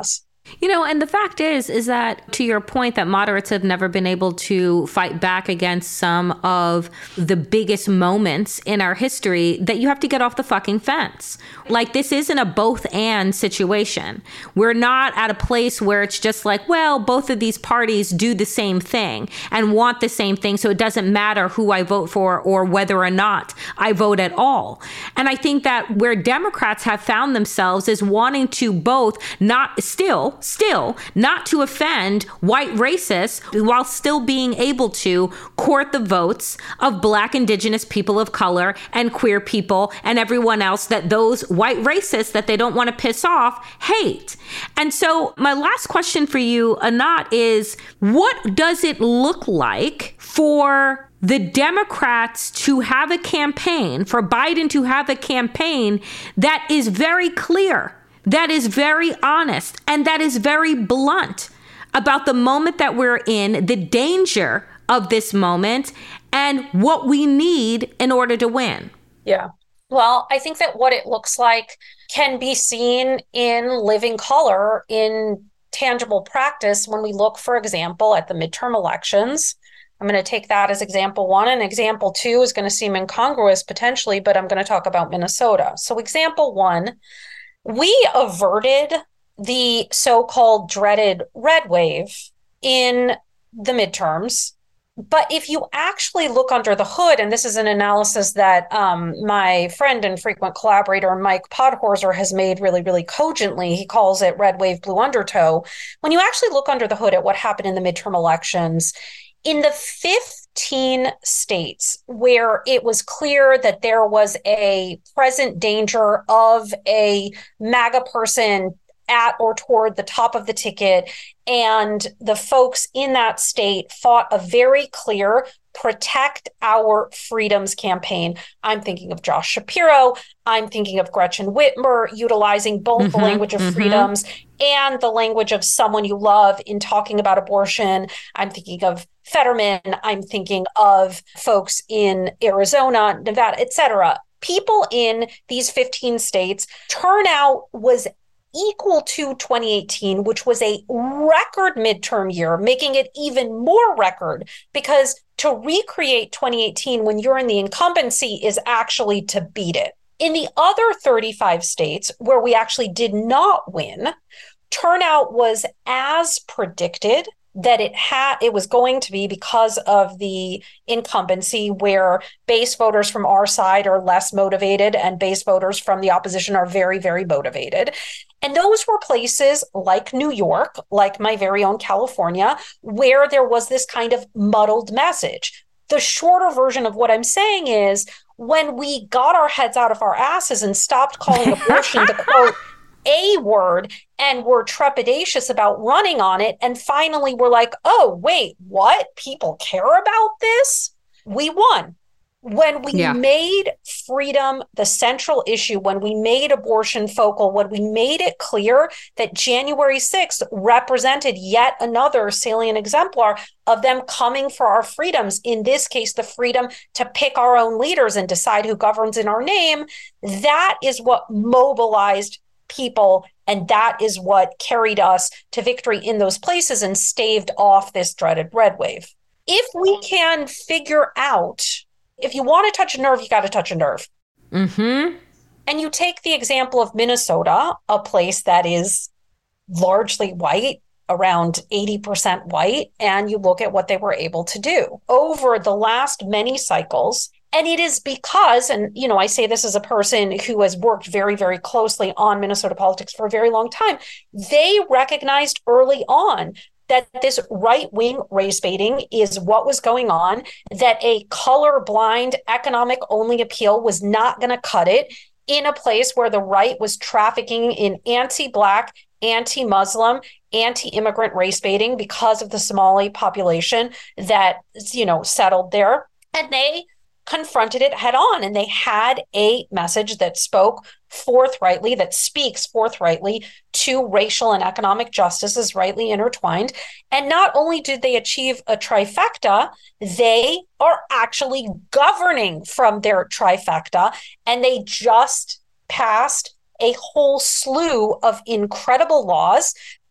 You know, and the fact is, is that to your point that moderates have never been able to fight back against some of the biggest moments in our history, that you have to get off the fucking fence. Like, this isn't a both and situation. We're not at a place where it's just like, well, both of these parties do the same thing and want the same thing, so it doesn't matter who I vote for or whether or not I vote at all. And I think that where Democrats have found themselves is wanting to both not still Still, not to offend white racists while still being able to court the votes of Black, Indigenous, people of color, and queer people, and everyone else that those white racists that they don't want to piss off hate. And so my last question for you, Anat, is what does it look like for the Democrats to have a campaign, for Biden to have a campaign that is very clear, that is very honest, and that is very blunt about the moment that we're in, the danger of this moment, and what we need in order to win? Yeah. Well, I think that what it looks like can be seen in living color, in tangible practice, when we look, for example, at the midterm elections. I'm going to take that as example one, and example two is going to seem incongruous potentially, but I'm going to talk about Minnesota. So example one, we averted the so-called dreaded red wave in the midterms. But if you actually look under the hood, and this is an analysis that um, my friend and frequent collaborator, Mike Podhorzer, has made really, really cogently, he calls it red wave, blue undertow. When you actually look under the hood at what happened in the midterm elections, in the fifteen states where it was clear that there was a present danger of a MAGA person at or toward the top of the ticket, and the folks in that state fought a very clear protect our freedoms campaign. I'm thinking of Josh Shapiro. I'm thinking of Gretchen Whitmer, utilizing both mm-hmm, the language of mm-hmm. freedoms and the language of someone you love in talking about abortion. I'm thinking of Fetterman. I'm thinking of folks in Arizona, Nevada, et cetera. People in these fifteen states, turnout was equal to twenty eighteen, which was a record midterm year, making it even more record, because to recreate twenty eighteen when you're in the incumbency is actually to beat it. In the other thirty-five states where we actually did not win, turnout was as predicted that it had it was going to be, because of the incumbency, where base voters from our side are less motivated and base voters from the opposition are very, very motivated. And those were places like New York, like my very own California, where there was this kind of muddled message. The shorter version of what I'm saying is, when we got our heads out of our asses and stopped calling abortion the quote A word, and were trepidatious about running on it, and finally we're like, oh, wait, what? People care about this? We won. When we yeah. made freedom the central issue, when we made abortion focal, when we made it clear that January sixth represented yet another salient exemplar of them coming for our freedoms, in this case, the freedom to pick our own leaders and decide who governs in our name, that is what mobilized people, and that is what carried us to victory in those places and staved off this dreaded red wave. If we can figure out, if you want to touch a nerve, you got to touch a nerve. Mm-hmm. And you take the example of Minnesota, a place that is largely white, around eighty percent white, and you look at what they were able to do over the last many cycles. And it is because, and, you know, I say this as a person who has worked very, very closely on Minnesota politics for a very long time. They recognized early on that this right-wing race baiting is what was going on, that a colorblind economic-only appeal was not going to cut it in a place where the right was trafficking in anti-Black, anti-Muslim, anti-immigrant race baiting because of the Somali population that, you know, settled there. And they confronted it head on, and they had a message that spoke forthrightly, that speaks forthrightly to racial and economic justice as rightly intertwined. And not only did they achieve a trifecta, they are actually governing from their trifecta, and they just passed a whole slew of incredible laws.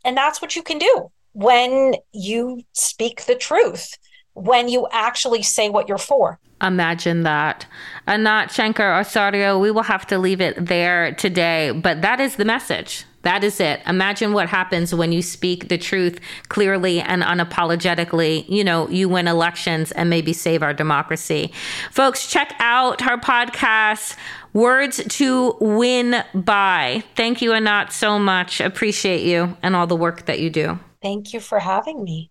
And that's what you can do when you speak the truth, when you actually say what you're for. Imagine that. Anat Shenker-Osorio, we will have to leave it there today, but that is the message. That is it. Imagine what happens when you speak the truth clearly and unapologetically. You know, you win elections and maybe save our democracy. Folks, check out her podcast, Words to Win By. Thank you, Anat, so much. Appreciate you and all the work that you do. Thank you for having me.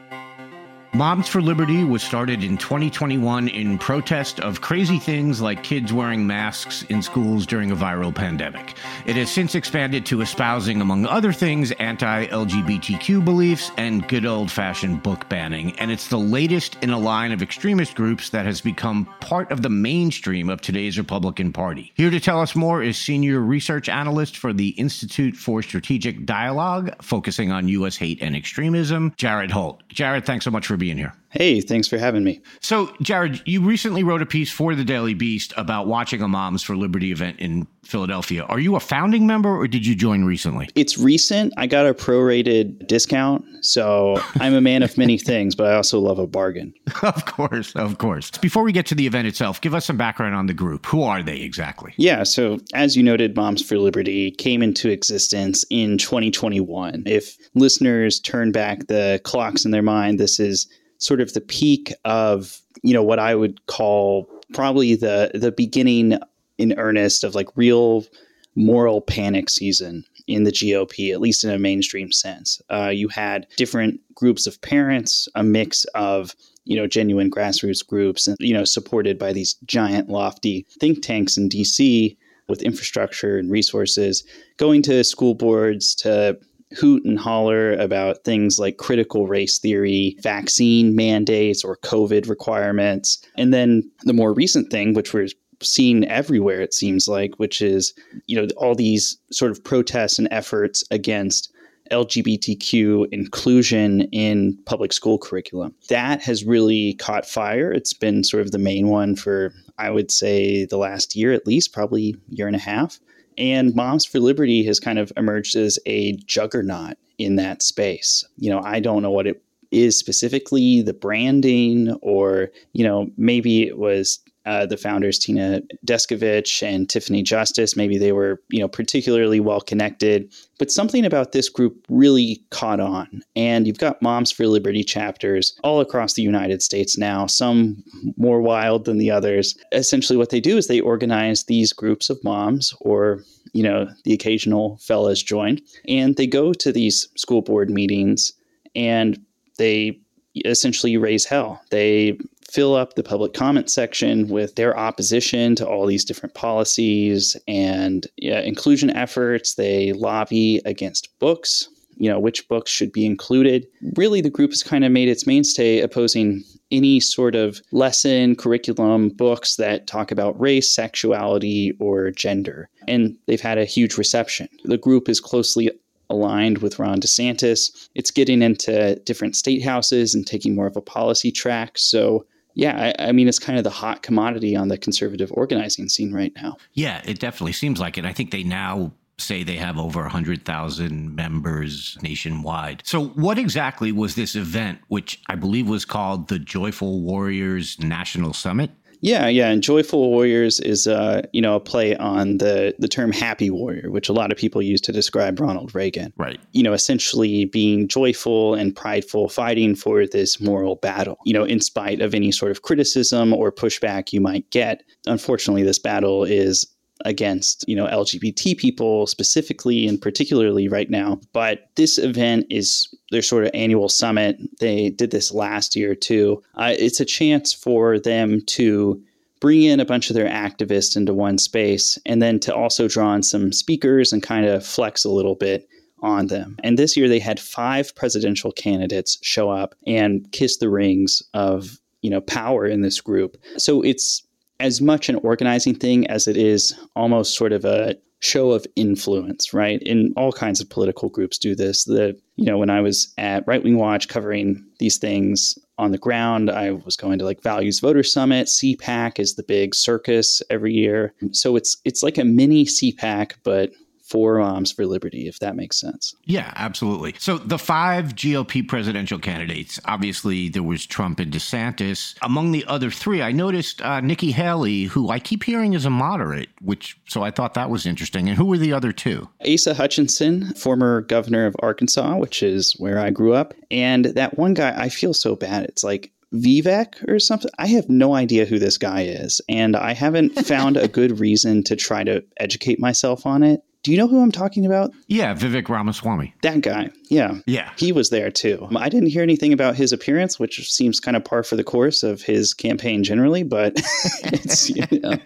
Moms for Liberty was started in twenty twenty-one in protest of crazy things like kids wearing masks in schools during a viral pandemic. It has since expanded to espousing, among other things, anti-L G B T Q beliefs and good old-fashioned book banning. And it's the latest in a line of extremist groups that has become part of the mainstream of today's Republican Party. Here to tell us more is senior research analyst for the Institute for Strategic Dialogue, focusing on U S hate and extremism, Jared Holt. Jared, thanks so much for being here. Hey, thanks for having me. So, Jared, you recently wrote a piece for the Daily Beast about watching a Moms for Liberty event in Philadelphia. Are you a founding member or did you join recently? It's recent. I got a prorated discount, so I'm a man of many things, but I also love a bargain. Of course, of course. Before we get to the event itself, give us some background on the group. Who are they exactly? Yeah, so as you noted, Moms for Liberty came into existence in twenty twenty-one. If listeners turn back the clocks in their mind, this is sort of the peak of, you know, what I would call probably the the beginning in earnest of like real moral panic season in the G O P, at least in a mainstream sense. Uh, you had different groups of parents, a mix of, you know, genuine grassroots groups, and, you know, supported by these giant lofty think tanks in D C with infrastructure and resources, going to school boards to hoot and holler about things like critical race theory, vaccine mandates, or COVID requirements. And then the more recent thing, which we're seeing everywhere, it seems like, which is, you know, all these sort of protests and efforts against L G B T Q inclusion in public school curriculum. That has really caught fire. It's been sort of the main one for, I would say, the last year at least, probably year and a half. And Moms for Liberty has kind of emerged as a juggernaut in that space. You know, I don't know what it is specifically, the branding, or, you know, maybe it was uh, the founders, Tina Descovich and Tiffany Justice. Maybe they were, you know, particularly well connected. But something about this group really caught on. And you've got Moms for Liberty chapters all across the United States now, some more wild than the others. Essentially what they do is they organize these groups of moms, or, you know, the occasional fellas join, and they go to these school board meetings and they essentially raise hell. They fill up the public comment section with their opposition to all these different policies and yeah, inclusion efforts. They lobby against books, you know, which books should be included. Really, the group has kind of made its mainstay opposing any sort of lesson, curriculum, books that talk about race, sexuality, or gender. And they've had a huge reception. The group is closely aligned with Ron DeSantis. It's getting into different state houses and taking more of a policy track. So yeah, I, I mean, it's kind of the hot commodity on the conservative organizing scene right now. Yeah, it definitely seems like it. I think they now say they have over one hundred thousand members nationwide. So what exactly was this event, which I believe was called the Joyful Warriors National Summit? Yeah, yeah. And Joyful Warriors is, uh, you know, a play on the, the term happy warrior, which a lot of people use to describe Ronald Reagan. Right. You know, essentially being joyful and prideful, fighting for this moral battle, you know, in spite of any sort of criticism or pushback you might get. Unfortunately, this battle is against, you know, L G B T people specifically and particularly right now. But this event is their sort of annual summit. They did this last year too. Uh, it's a chance for them to bring in a bunch of their activists into one space and then to also draw in some speakers and kind of flex a little bit on them. And this year they had five presidential candidates show up and kiss the rings of, you know, power in this group. So it's as much an organizing thing as it is almost sort of a show of influence, right? And all kinds of political groups do this. The, you know, when I was at Right Wing Watch covering these things on the ground, I was going to like Values Voter Summit. C PAC is the big circus every year. So it's it's like a mini C PAC, but for Moms for Liberty, if that makes sense. Yeah, absolutely. So the five G O P presidential candidates, obviously there was Trump and DeSantis. Among the other three, I noticed uh, Nikki Haley, who I keep hearing is a moderate, which so I thought that was interesting. And who were the other two? Asa Hutchinson, former governor of Arkansas, which is where I grew up. And that one guy, I feel so bad. It's like Vivek or something. I have no idea who this guy is. And I haven't found a good reason to try to educate myself on it. Do you know who I'm talking about? Yeah, Vivek Ramaswamy. That guy. Yeah. Yeah. He was there too. I didn't hear anything about his appearance, which seems kind of par for the course of his campaign generally, but it's, you know.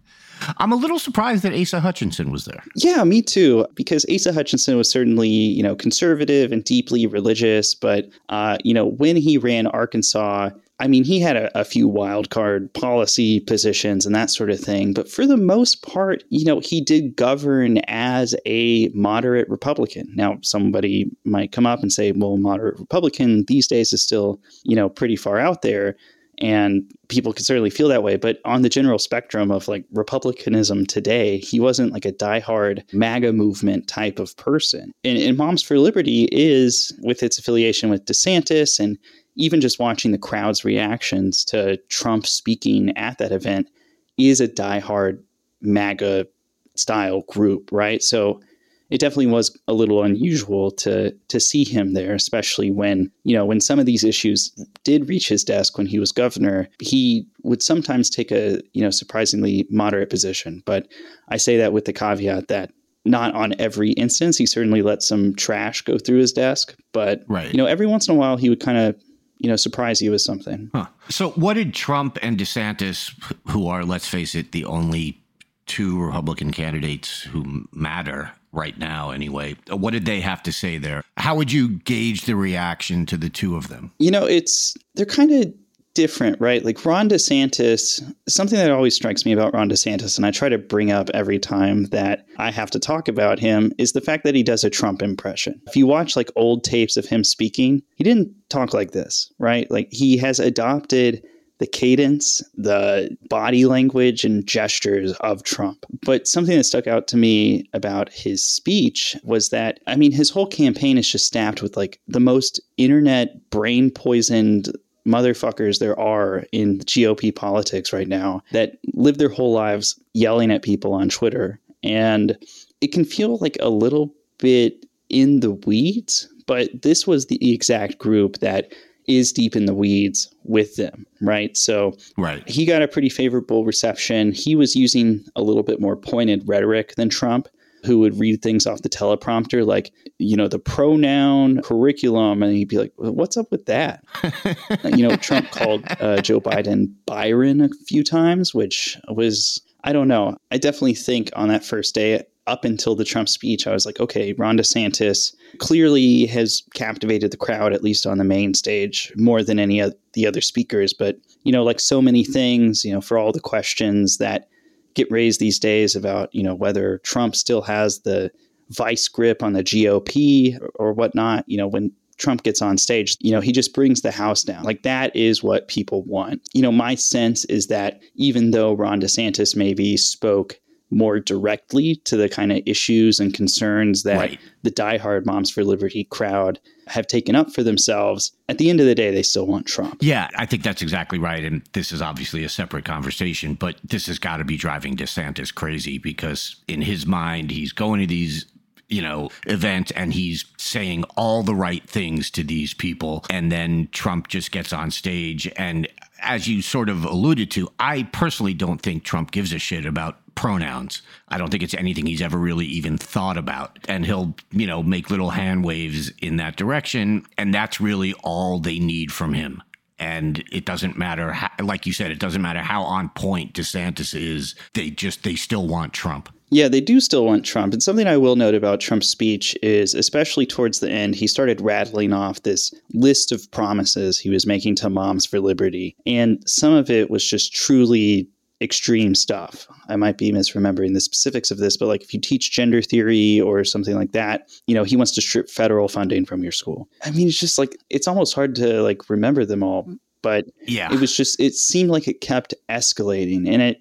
I'm a little surprised that Asa Hutchinson was there. Yeah, me too, because Asa Hutchinson was certainly, you know, conservative and deeply religious. But, uh, you know, when he ran Arkansas, I mean, he had a, a few wild card policy positions and that sort of thing. But for the most part, you know, he did govern as a moderate Republican. Now, somebody might come up and say, well, moderate Republican these days is still, you know, pretty far out there. And people can certainly feel that way. But on the general spectrum of like Republicanism today, he wasn't like a diehard MAGA movement type of person. And, and Moms for Liberty is, with its affiliation with DeSantis and even just watching the crowd's reactions to Trump speaking at that event, is a diehard MAGA style group, right? So it definitely was a little unusual to to see him there, especially when, you know, when some of these issues did reach his desk when he was governor, he would sometimes take a, you know, surprisingly moderate position. But I say that with the caveat that not on every instance. He certainly let some trash go through his desk, but, right. you know, every once in a while he would kind of, you know, surprise you with something. Huh. So what did Trump and DeSantis, who are, let's face it, the only two Republican candidates who matter right now anyway, what did they have to say there? How would you gauge the reaction to the two of them? You know, it's, they're kind of different, right? Like Ron DeSantis, something that always strikes me about Ron DeSantis, and I try to bring up every time that I have to talk about him, is the fact that he does a Trump impression. If you watch like old tapes of him speaking, he didn't talk like this, right? Like he has adopted the cadence, the body language and gestures of Trump. But something that stuck out to me about his speech was that, I mean, his whole campaign is just staffed with like the most internet brain poisoned motherfuckers there are in G O P politics right now that live their whole lives yelling at people on Twitter. And it can feel like a little bit in the weeds, but this was the exact group that is deep in the weeds with them, right? So right. He got a pretty favorable reception. He was using a little bit more pointed rhetoric than Trump, who would read things off the teleprompter, like, you know, the pronoun curriculum. And he'd be like, well, what's up with that? You know, Trump called uh, Joe Biden Byron a few times, which was, I don't know. I definitely think on that first day, up until the Trump speech, I was like, okay, Ron DeSantis clearly has captivated the crowd, at least on the main stage, more than any of the other speakers. But, you know, like so many things, you know, for all the questions that get raised these days about, you know, whether Trump still has the vice grip on the G O P or, or whatnot, you know, when Trump gets on stage, you know, he just brings the house down. Like that is what people want. You know, my sense is that even though Ron DeSantis maybe spoke more directly to the kind of issues and concerns that right. the diehard Moms for Liberty crowd have taken up for themselves, at the end of the day, they still want Trump. Yeah, I think that's exactly right. And this is obviously a separate conversation, but this has got to be driving DeSantis crazy because in his mind, he's going to these, you know, events and he's saying all the right things to these people. And then Trump just gets on stage. And as you sort of alluded to, I personally don't think Trump gives a shit about pronouns. I don't think it's anything he's ever really even thought about. And he'll, you know, make little hand waves in that direction. And that's really all they need from him. And it doesn't matter, how, like you said, it doesn't matter how on point DeSantis is. They just, they still want Trump. Yeah, they do still want Trump. And something I will note about Trump's speech is, especially towards the end, he started rattling off this list of promises he was making to Moms for Liberty. And some of it was just truly extreme stuff. I might be misremembering the specifics of this, but like if you teach gender theory or something like that, you know, he wants to strip federal funding from your school. I mean, it's just like, it's almost hard to like remember them all. But yeah, it was just, it seemed like it kept escalating. And it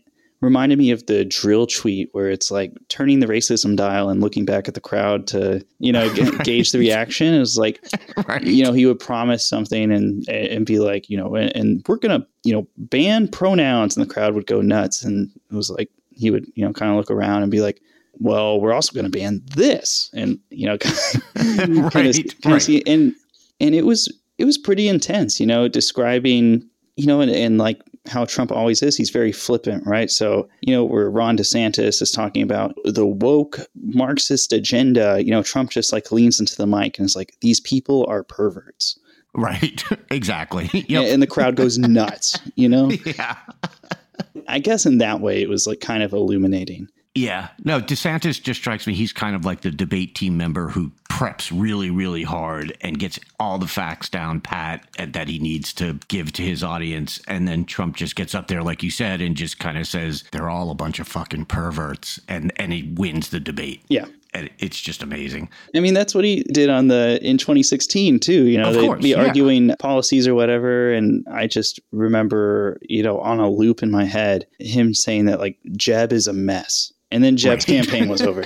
reminded me of the drill tweet where it's like turning the racism dial and looking back at the crowd to, you know, ga- right. gauge the reaction. It was like, right. you know, he would promise something and and be like, you know, and, and we're going to, you know, ban pronouns, and the crowd would go nuts. And it was like, he would, you know, kind of look around and be like, well, we're also going to ban this. And, you know, kind of, right, kind of right. see, and, and it was, it was pretty intense, you know, describing, you know, and, and like how Trump always is, he's very flippant, right? So, you know, where Ron DeSantis is talking about the woke Marxist agenda, you know, Trump just like leans into the mic and is like, these people are perverts. Right. Exactly. Yep. And, and the crowd goes nuts, you know? Yeah. I guess in that way, it was like kind of illuminating. Yeah. No, DeSantis just strikes me. He's kind of like the debate team member who preps really, really hard and gets all the facts down pat that he needs to give to his audience. And then Trump just gets up there, like you said, and just kind of says, they're all a bunch of fucking perverts. And, and he wins the debate. Yeah. And it's just amazing. I mean, that's what he did on the in twenty sixteen, too. You know, of they'd course, be yeah. arguing policies or whatever. And I just remember, you know, on a loop in my head, him saying that like Jeb is a mess. And then Jeb's right. campaign was over.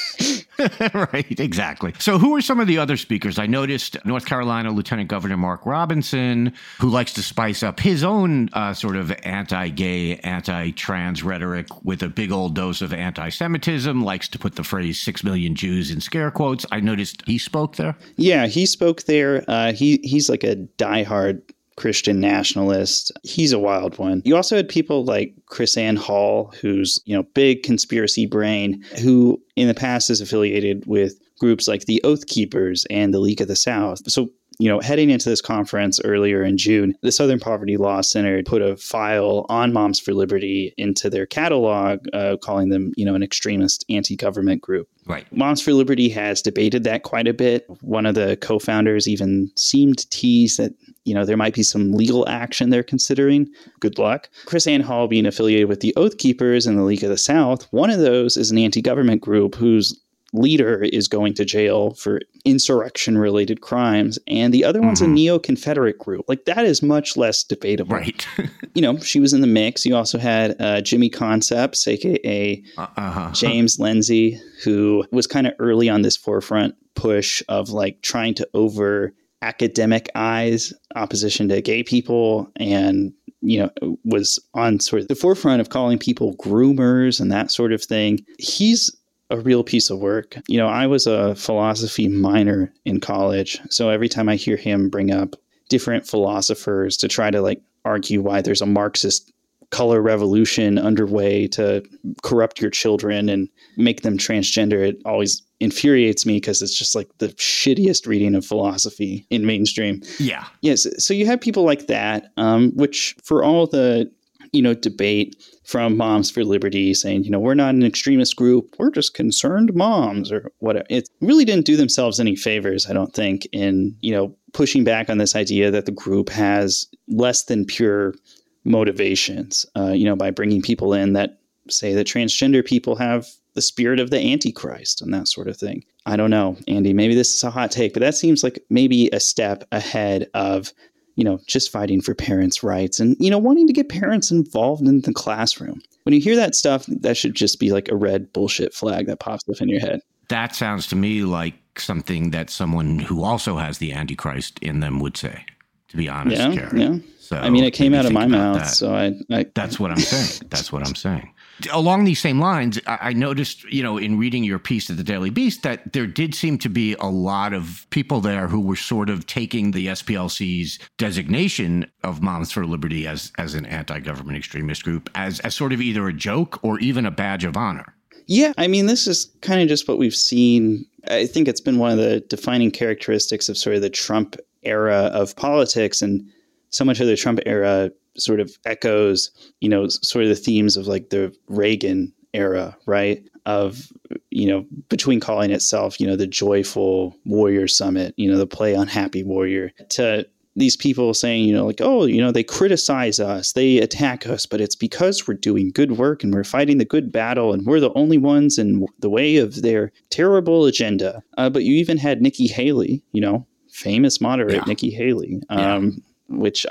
Right, exactly. So who are some of the other speakers? I noticed North Carolina Lieutenant Governor Mark Robinson, who likes to spice up his own uh, sort of anti-gay, anti-trans rhetoric with a big old dose of anti-Semitism, likes to put the phrase six million Jews in scare quotes. I noticed he spoke there. Yeah, he spoke there. Uh, he He's like a diehard Christian nationalist. He's a wild one. You also had people like KrisAnne Hall, who's, you know, big conspiracy brain, who in the past is affiliated with groups like the Oath Keepers and the League of the South. So, you know, heading into this conference earlier in June, the Southern Poverty Law Center put a file on Moms for Liberty into their catalog, uh, calling them, you know, an extremist anti-government group. Right. Moms for Liberty has debated that quite a bit. One of the co-founders even seemed to tease that, you know, there might be some legal action they're considering. Good luck. KrisAnne Hall being affiliated with the Oath Keepers and the League of the South, one of those is an anti-government group whose leader is going to jail for insurrection-related crimes, and the other one's mm-hmm. a neo-Confederate group. Like, that is much less debatable. Right. You know, she was in the mix. You also had uh, Jimmy Concepts, a k a. Uh-huh. James Lindsay, who was kind of early on this forefront push of, like, trying to over academic eyes opposition to gay people, and you know, was on sort of the forefront of calling people groomers and that sort of thing. He's a real piece of work. You know, I was a philosophy minor in college, so every time I hear him bring up different philosophers to try to like argue why there's a Marxist color revolution underway to corrupt your children and make them transgender, it always infuriates me because it's just like the shittiest reading of philosophy in mainstream. Yeah. Yes. So you have people like that, um, which for all the, you know, debate from Moms for Liberty saying, you know, we're not an extremist group, we're just concerned moms or whatever. It really didn't do themselves any favors, I don't think, in, you know, pushing back on this idea that the group has less than pure motivations, uh, you know, by bringing people in that say that transgender people have the spirit of the Antichrist and that sort of thing. I don't know, Andy, maybe this is a hot take, but that seems like maybe a step ahead of, you know, just fighting for parents' rights and, you know, wanting to get parents involved in the classroom. When you hear that stuff, that should just be like a red bullshit flag that pops up in your head. That sounds to me like something that someone who also has the Antichrist in them would say, to be honest, yeah, Jerry. Yeah. So I mean, it came out of my mouth, that. so I, I... That's what I'm saying. That's what I'm saying. Along these same lines, I noticed, you know, in reading your piece at the Daily Beast, that there did seem to be a lot of people there who were sort of taking the S P L C's designation of Moms for Liberty as as an anti-government extremist group as, as sort of either a joke or even a badge of honor. Yeah, I mean, this is kind of just what we've seen. I think it's been one of the defining characteristics of sort of the Trump era of politics, and so much of the Trump era sort of echoes, you know, sort of the themes of like the Reagan era, right? Of, you know, between calling itself, you know, the joyful warrior summit, you know, the play on happy warrior, to these people saying, you know, like, oh, you know, they criticize us, they attack us, but it's because we're doing good work and we're fighting the good battle and we're the only ones in the way of their terrible agenda. Uh, but you even had Nikki Haley, you know, famous moderate yeah. Nikki Haley, um, yeah. which I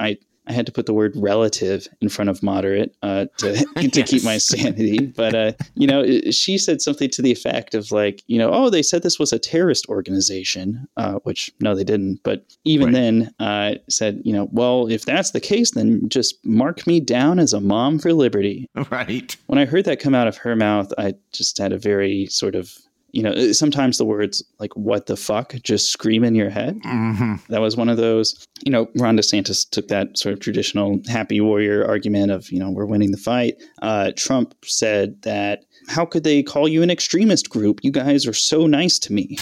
I had to put the word relative in front of moderate uh, to, to Yes. keep my sanity. But, uh, you know, she said something to the effect of like, you know, oh, they said this was a terrorist organization, uh, which no, they didn't. But even Right. then uh, said, you know, well, if that's the case, then just mark me down as a mom for liberty. Right. When I heard that come out of her mouth, I just had a very sort of, you know, sometimes the words like, what the fuck, just scream in your head. Mm-hmm. That was one of those, you know, Ron DeSantis took that sort of traditional happy warrior argument of, you know, we're winning the fight. Uh, Trump said that, how could they call you an extremist group? You guys are so nice to me.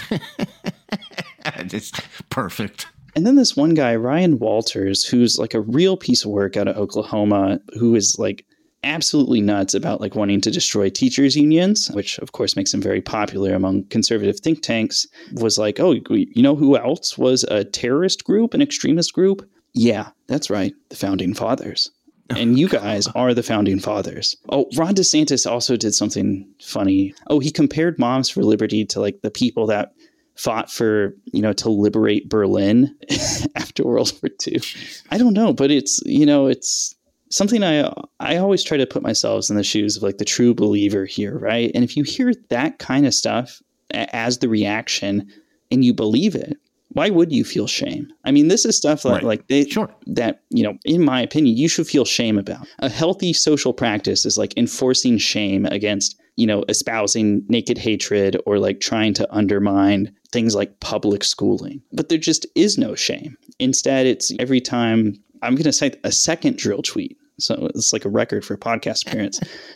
It's perfect. And then this one guy, Ryan Walters, who's like a real piece of work out of Oklahoma, who is like absolutely nuts about like wanting to destroy teachers unions, which of course makes him very popular among conservative think tanks, was like, oh, you know who else was a terrorist group, an extremist group? Yeah, that's right. The Founding Fathers. And you guys are the Founding Fathers. Oh, Ron DeSantis also did something funny. Oh, he compared Moms for Liberty to like the people that fought for, you know, to liberate Berlin after World War Two. I don't know, but it's, you know, it's something I I always try to put myself in the shoes of like the true believer here, right? And if you hear that kind of stuff as the reaction and you believe it, why would you feel shame? I mean, this is stuff that, Right. like they, Sure. that, you know, in my opinion, you should feel shame about. A healthy social practice is like enforcing shame against, you know, espousing naked hatred or like trying to undermine things like public schooling. But there just is no shame. Instead, it's every time I'm going to cite a second drill tweet. So it's like a record for podcast appearance.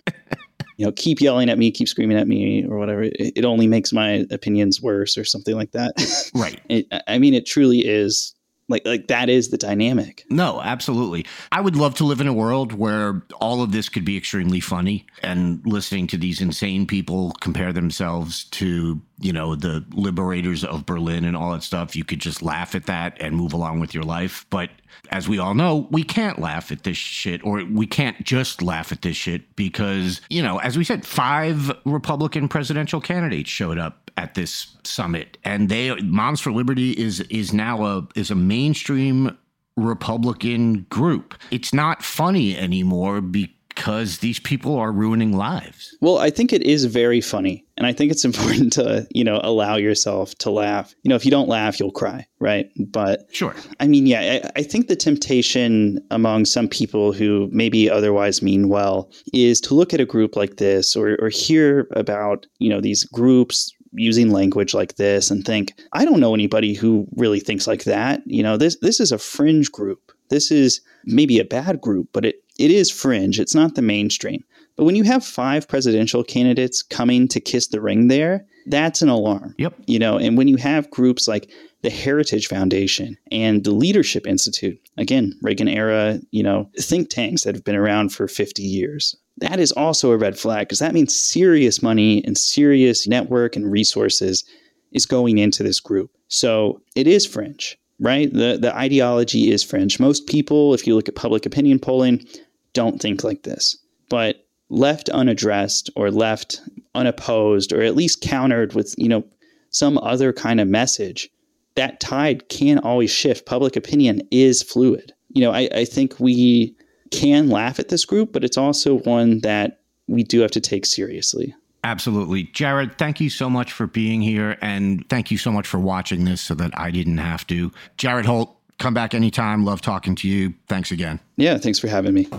You know, keep yelling at me, keep screaming at me or whatever. It, it only makes my opinions worse or something like that. Right. It, I mean, it truly is like, like that is the dynamic. No, absolutely. I would love to live in a world where all of this could be extremely funny, and listening to these insane people compare themselves to, you know, the liberators of Berlin and all that stuff. You could just laugh at that and move along with your life. But as we all know, we can't laugh at this shit, or we can't just laugh at this shit because, you know, as we said, five Republican presidential candidates showed up at this summit, and they Moms for Liberty is is now a is a mainstream Republican group. It's not funny anymore because these people are ruining lives. Well, I think it is very funny. And I think it's important to, you know, allow yourself to laugh. You know, if you don't laugh, you'll cry, right? But sure. I mean, yeah, I, I think the temptation among some people who maybe otherwise mean well is to look at a group like this or, or hear about, you know, these groups using language like this and think, I don't know anybody who really thinks like that. You know, this this is a fringe group. This is maybe a bad group, but it, it is fringe. It's not the mainstream. But when you have five presidential candidates coming to kiss the ring there, that's an alarm. Yep. You know, and when you have groups like the Heritage Foundation and the Leadership Institute, again, Reagan era, you know, think tanks that have been around for fifty years, that is also a red flag because that means serious money and serious network and resources is going into this group. So it is fringe, right? The the ideology is fringe. Most people, if you look at public opinion polling, don't think like this. But left unaddressed or left unopposed or at least countered with, you know, some other kind of message, that tide can always shift. Public opinion is fluid. You know, I, I think we can laugh at this group, but it's also one that we do have to take seriously. Absolutely. Jared, thank you so much for being here. And thank you so much for watching this so that I didn't have to. Jared Holt, come back anytime. Love talking to you. Thanks again. Yeah, thanks for having me.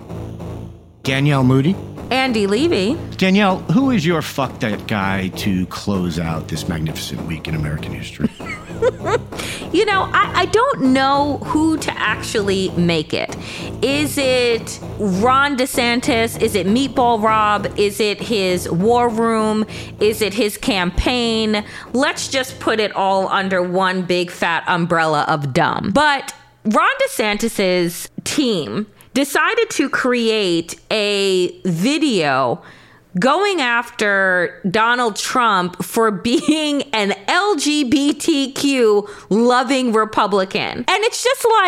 Danielle Moody. Andy Levy. Danielle, who is your fuck that guy to close out this magnificent week in American history? You know, I, I don't know who to actually make it. Is it Ron DeSantis? Is it Meatball Rob? Is it his war room? Is it his campaign? Let's just put it all under one big fat umbrella of dumb. But Ron DeSantis's team decided to create a video going after Donald Trump for being an L G B T Q loving Republican. And it's just like,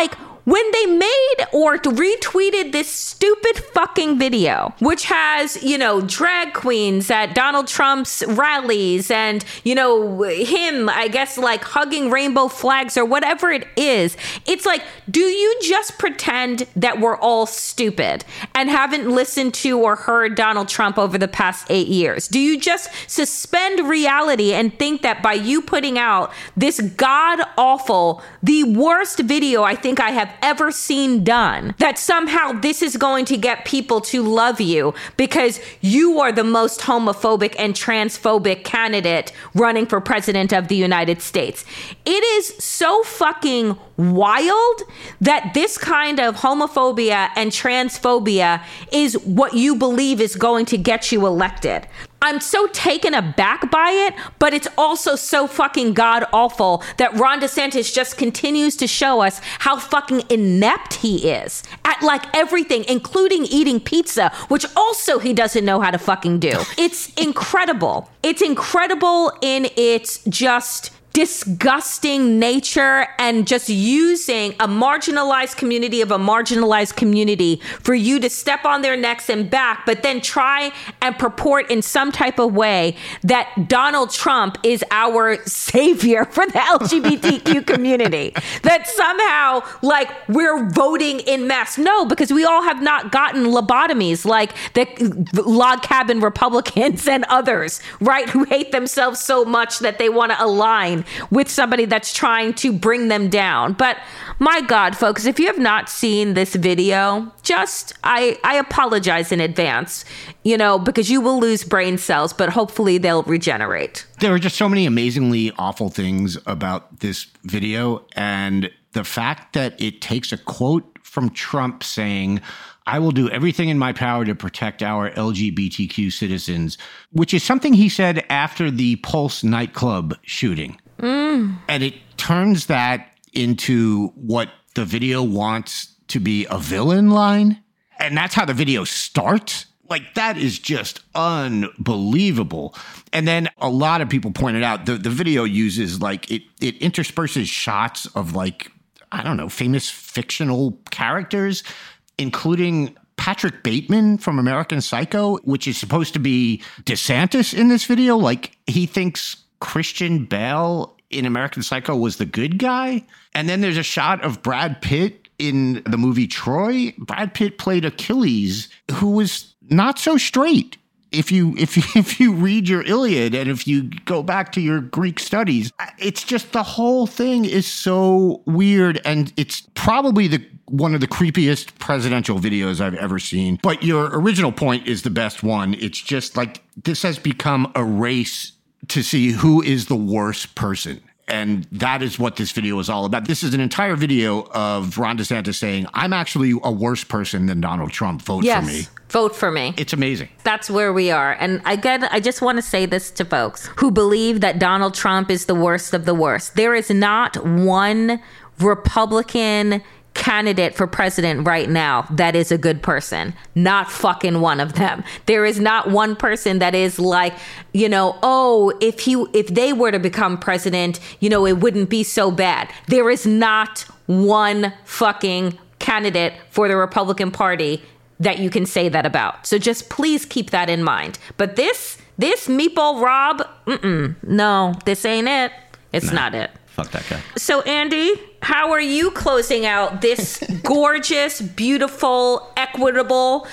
when they made or retweeted this stupid fucking video, which has, you know, drag queens at Donald Trump's rallies and, you know, him, I guess, like hugging rainbow flags or whatever it is, it's like, do you just pretend that we're all stupid and haven't listened to or heard Donald Trump over the past eight years? Do you just suspend reality and think that by you putting out this god-awful, the worst video I think I have ever seen done, that somehow this is going to get people to love you because you are the most homophobic and transphobic candidate running for president of the United States? It is so fucking wild that this kind of homophobia and transphobia is what you believe is going to get you elected. I'm so taken aback by it, but it's also so fucking god awful that Ron DeSantis just continues to show us how fucking inept he is at like everything, including eating pizza, which also he doesn't know how to fucking do. It's incredible. It's incredible in its just disgusting nature and just using a marginalized community of a marginalized community for you to step on their necks and back, but then try and purport in some type of way that Donald Trump is our savior for the L G B T Q community. That somehow, like, we're voting in mass. No, because we all have not gotten lobotomies like the log cabin Republicans and others, right, who hate themselves so much that they want to align with somebody that's trying to bring them down. But my God, folks, if you have not seen this video, just, I, I apologize in advance, you know, because you will lose brain cells, but hopefully they'll regenerate. There are just so many amazingly awful things about this video. And the fact that it takes a quote from Trump saying, "I will do everything in my power to protect our L G B T Q citizens," which is something he said after the Pulse nightclub shooting. Mm. And it turns that into what the video wants to be a villain line. And that's how the video starts. Like, that is just unbelievable. And then a lot of people pointed out the, the video uses, like, it, it intersperses shots of, like, I don't know, famous fictional characters, including Patrick Bateman from American Psycho, which is supposed to be DeSantis in this video. Like, he thinks Christian Bale in American Psycho was the good guy. And then there's a shot of Brad Pitt in the movie Troy. Brad Pitt played Achilles, who was not so straight. If you if you, if you read your Iliad and if you go back to your Greek studies, it's just, the whole thing is so weird, and it's probably the one of the creepiest presidential videos I've ever seen. But your original point is the best one. It's just like, this has become a race to see who is the worst person. And that is what this video is all about. This is an entire video of Ron DeSantis saying, "I'm actually a worse person than Donald Trump. Vote yes, for me." Vote for me. It's amazing. That's where we are. And again, I just want to say this to folks who believe that Donald Trump is the worst of the worst. There is not one Republican candidate for president right now that is a good person. Not fucking one of them. There is not one person that is like, you know, oh, if he if they were to become president, you know, it wouldn't be so bad. There is not one fucking candidate for the Republican Party that you can say that about. So just please keep that in mind. But this this Meatball Rob, mm-mm, no, this ain't it. It's nah. not it. Fuck that guy. So, Andy, how are you closing out this gorgeous, beautiful, equitable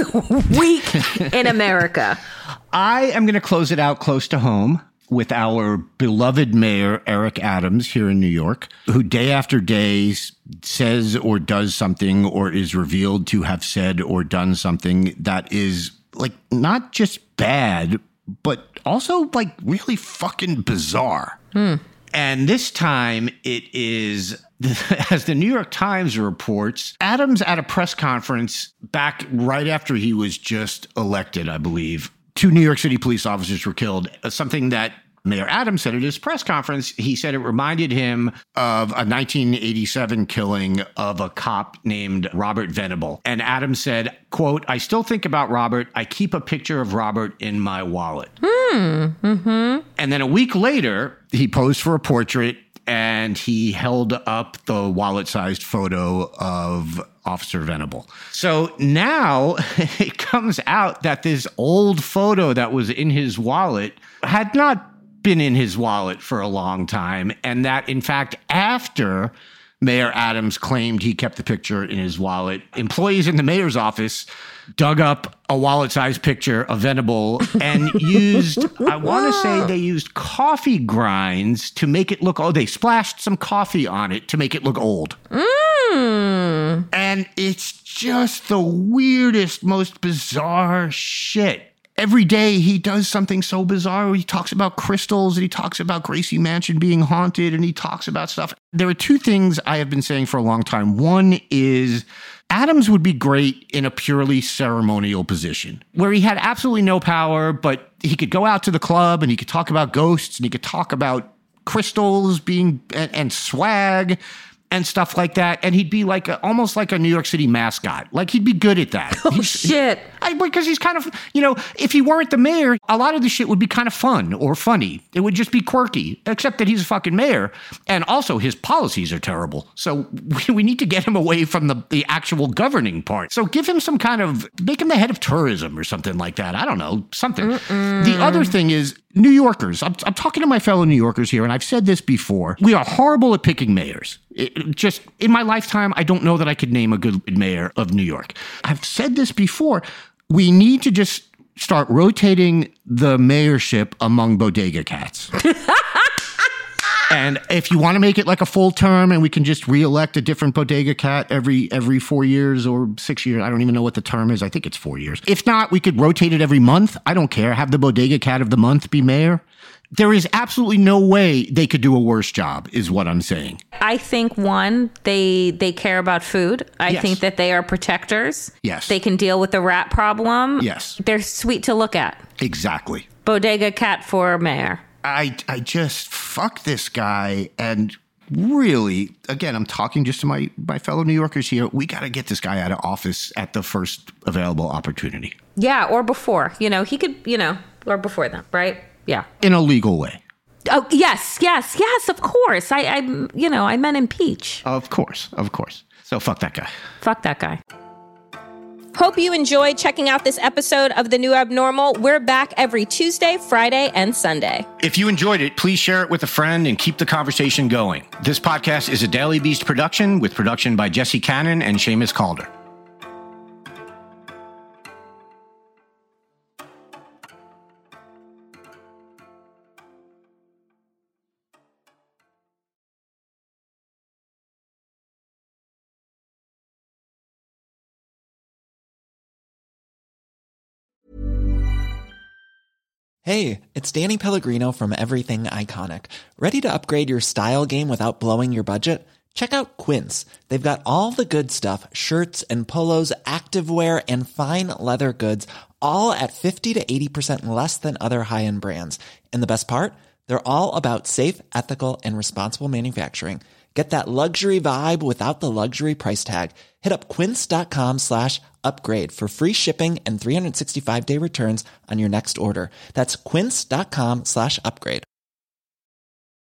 week in America? I am going to close it out close to home with our beloved mayor, Eric Adams, here in New York, who day after day says or does something or is revealed to have said or done something that is, like, not just bad, but also, like, really fucking bizarre. Hmm. And this time it is, as the New York Times reports, Adams at a press conference back right after he was just elected, I believe, two New York City police officers were killed. Something that Mayor Adams said at his press conference, he said it reminded him of a nineteen eighty-seven killing of a cop named Robert Venable. And Adams said, quote, "I still think about Robert. I keep a picture of Robert in my wallet." Hmm. Mm-hmm. And then a week later, he posed for a portrait and he held up the wallet-sized photo of Officer Venable. So now it comes out that this old photo that was in his wallet had not been in his wallet for a long time, and that, in fact, after Mayor Adams claimed he kept the picture in his wallet, employees in the mayor's office dug up a wallet-sized picture of Venable and used, I want to say they used coffee grinds to make it look, oh, they splashed some coffee on it to make it look old. Mm. And it's just the weirdest, most bizarre shit. Every day he does something so bizarre. He talks about crystals and he talks about Gracie Mansion being haunted and he talks about stuff. There are two things I have been saying for a long time. One is Adams would be great in a purely ceremonial position where he had absolutely no power, but he could go out to the club and he could talk about ghosts and he could talk about crystals being and, and swag and stuff like that. And he'd be like a, almost like a New York City mascot. Like he'd be good at that. Oh, he's, shit. I, because he's kind of, you know, if he weren't the mayor, a lot of the shit would be kind of fun or funny. It would just be quirky, except that he's a fucking mayor. And also his policies are terrible. So we, we need to get him away from the, the actual governing part. So give him some kind of, make him the head of tourism or something like that. I don't know, something. Mm-mm. The other thing is New Yorkers. I'm, I'm talking to my fellow New Yorkers here, and I've said this before. We are horrible at picking mayors. It, just in my lifetime, I don't know that I could name a good mayor of New York. I've said this before. We need to just start rotating the mayorship among bodega cats. And if you want to make it like a full term and we can just reelect a different bodega cat every every four years or six years, I don't even know what the term is. I think it's four years. If not, we could rotate it every month. I don't care. Have the bodega cat of the month be mayor. There is absolutely no way they could do a worse job, is what I'm saying. I think, one, they they care about food. I Yes. think that they are protectors. Yes. They can deal with the rat problem. Yes. They're sweet to look at. Exactly. Bodega cat for mayor. I I just fuck this guy and really, again, I'm talking just to my, my fellow New Yorkers here. We got to get this guy out of office at the first available opportunity. Yeah, or before. You know, he could, you know, or before them, right? Yeah. In a legal way. Oh, yes, yes, yes, of course. I, I you know, I meant impeach. Of course, of course. So fuck that guy. Fuck that guy. Hope you enjoyed checking out this episode of The New Abnormal. We're back every Tuesday, Friday, and Sunday. If you enjoyed it, please share it with a friend and keep the conversation going. This podcast is a Daily Beast production with production by Jesse Cannon and Seamus Calder. Hey, it's Danny Pellegrino from Everything Iconic. Ready to upgrade your style game without blowing your budget? Check out Quince. They've got all the good stuff, shirts and polos, activewear, and fine leather goods, all at fifty to eighty percent less than other high-end brands. And the best part? They're all about safe, ethical, and responsible manufacturing. Get that luxury vibe without the luxury price tag. Hit up quince.com slash upgrade for free shipping and three sixty-five day returns on your next order. That's quince.com slash upgrade.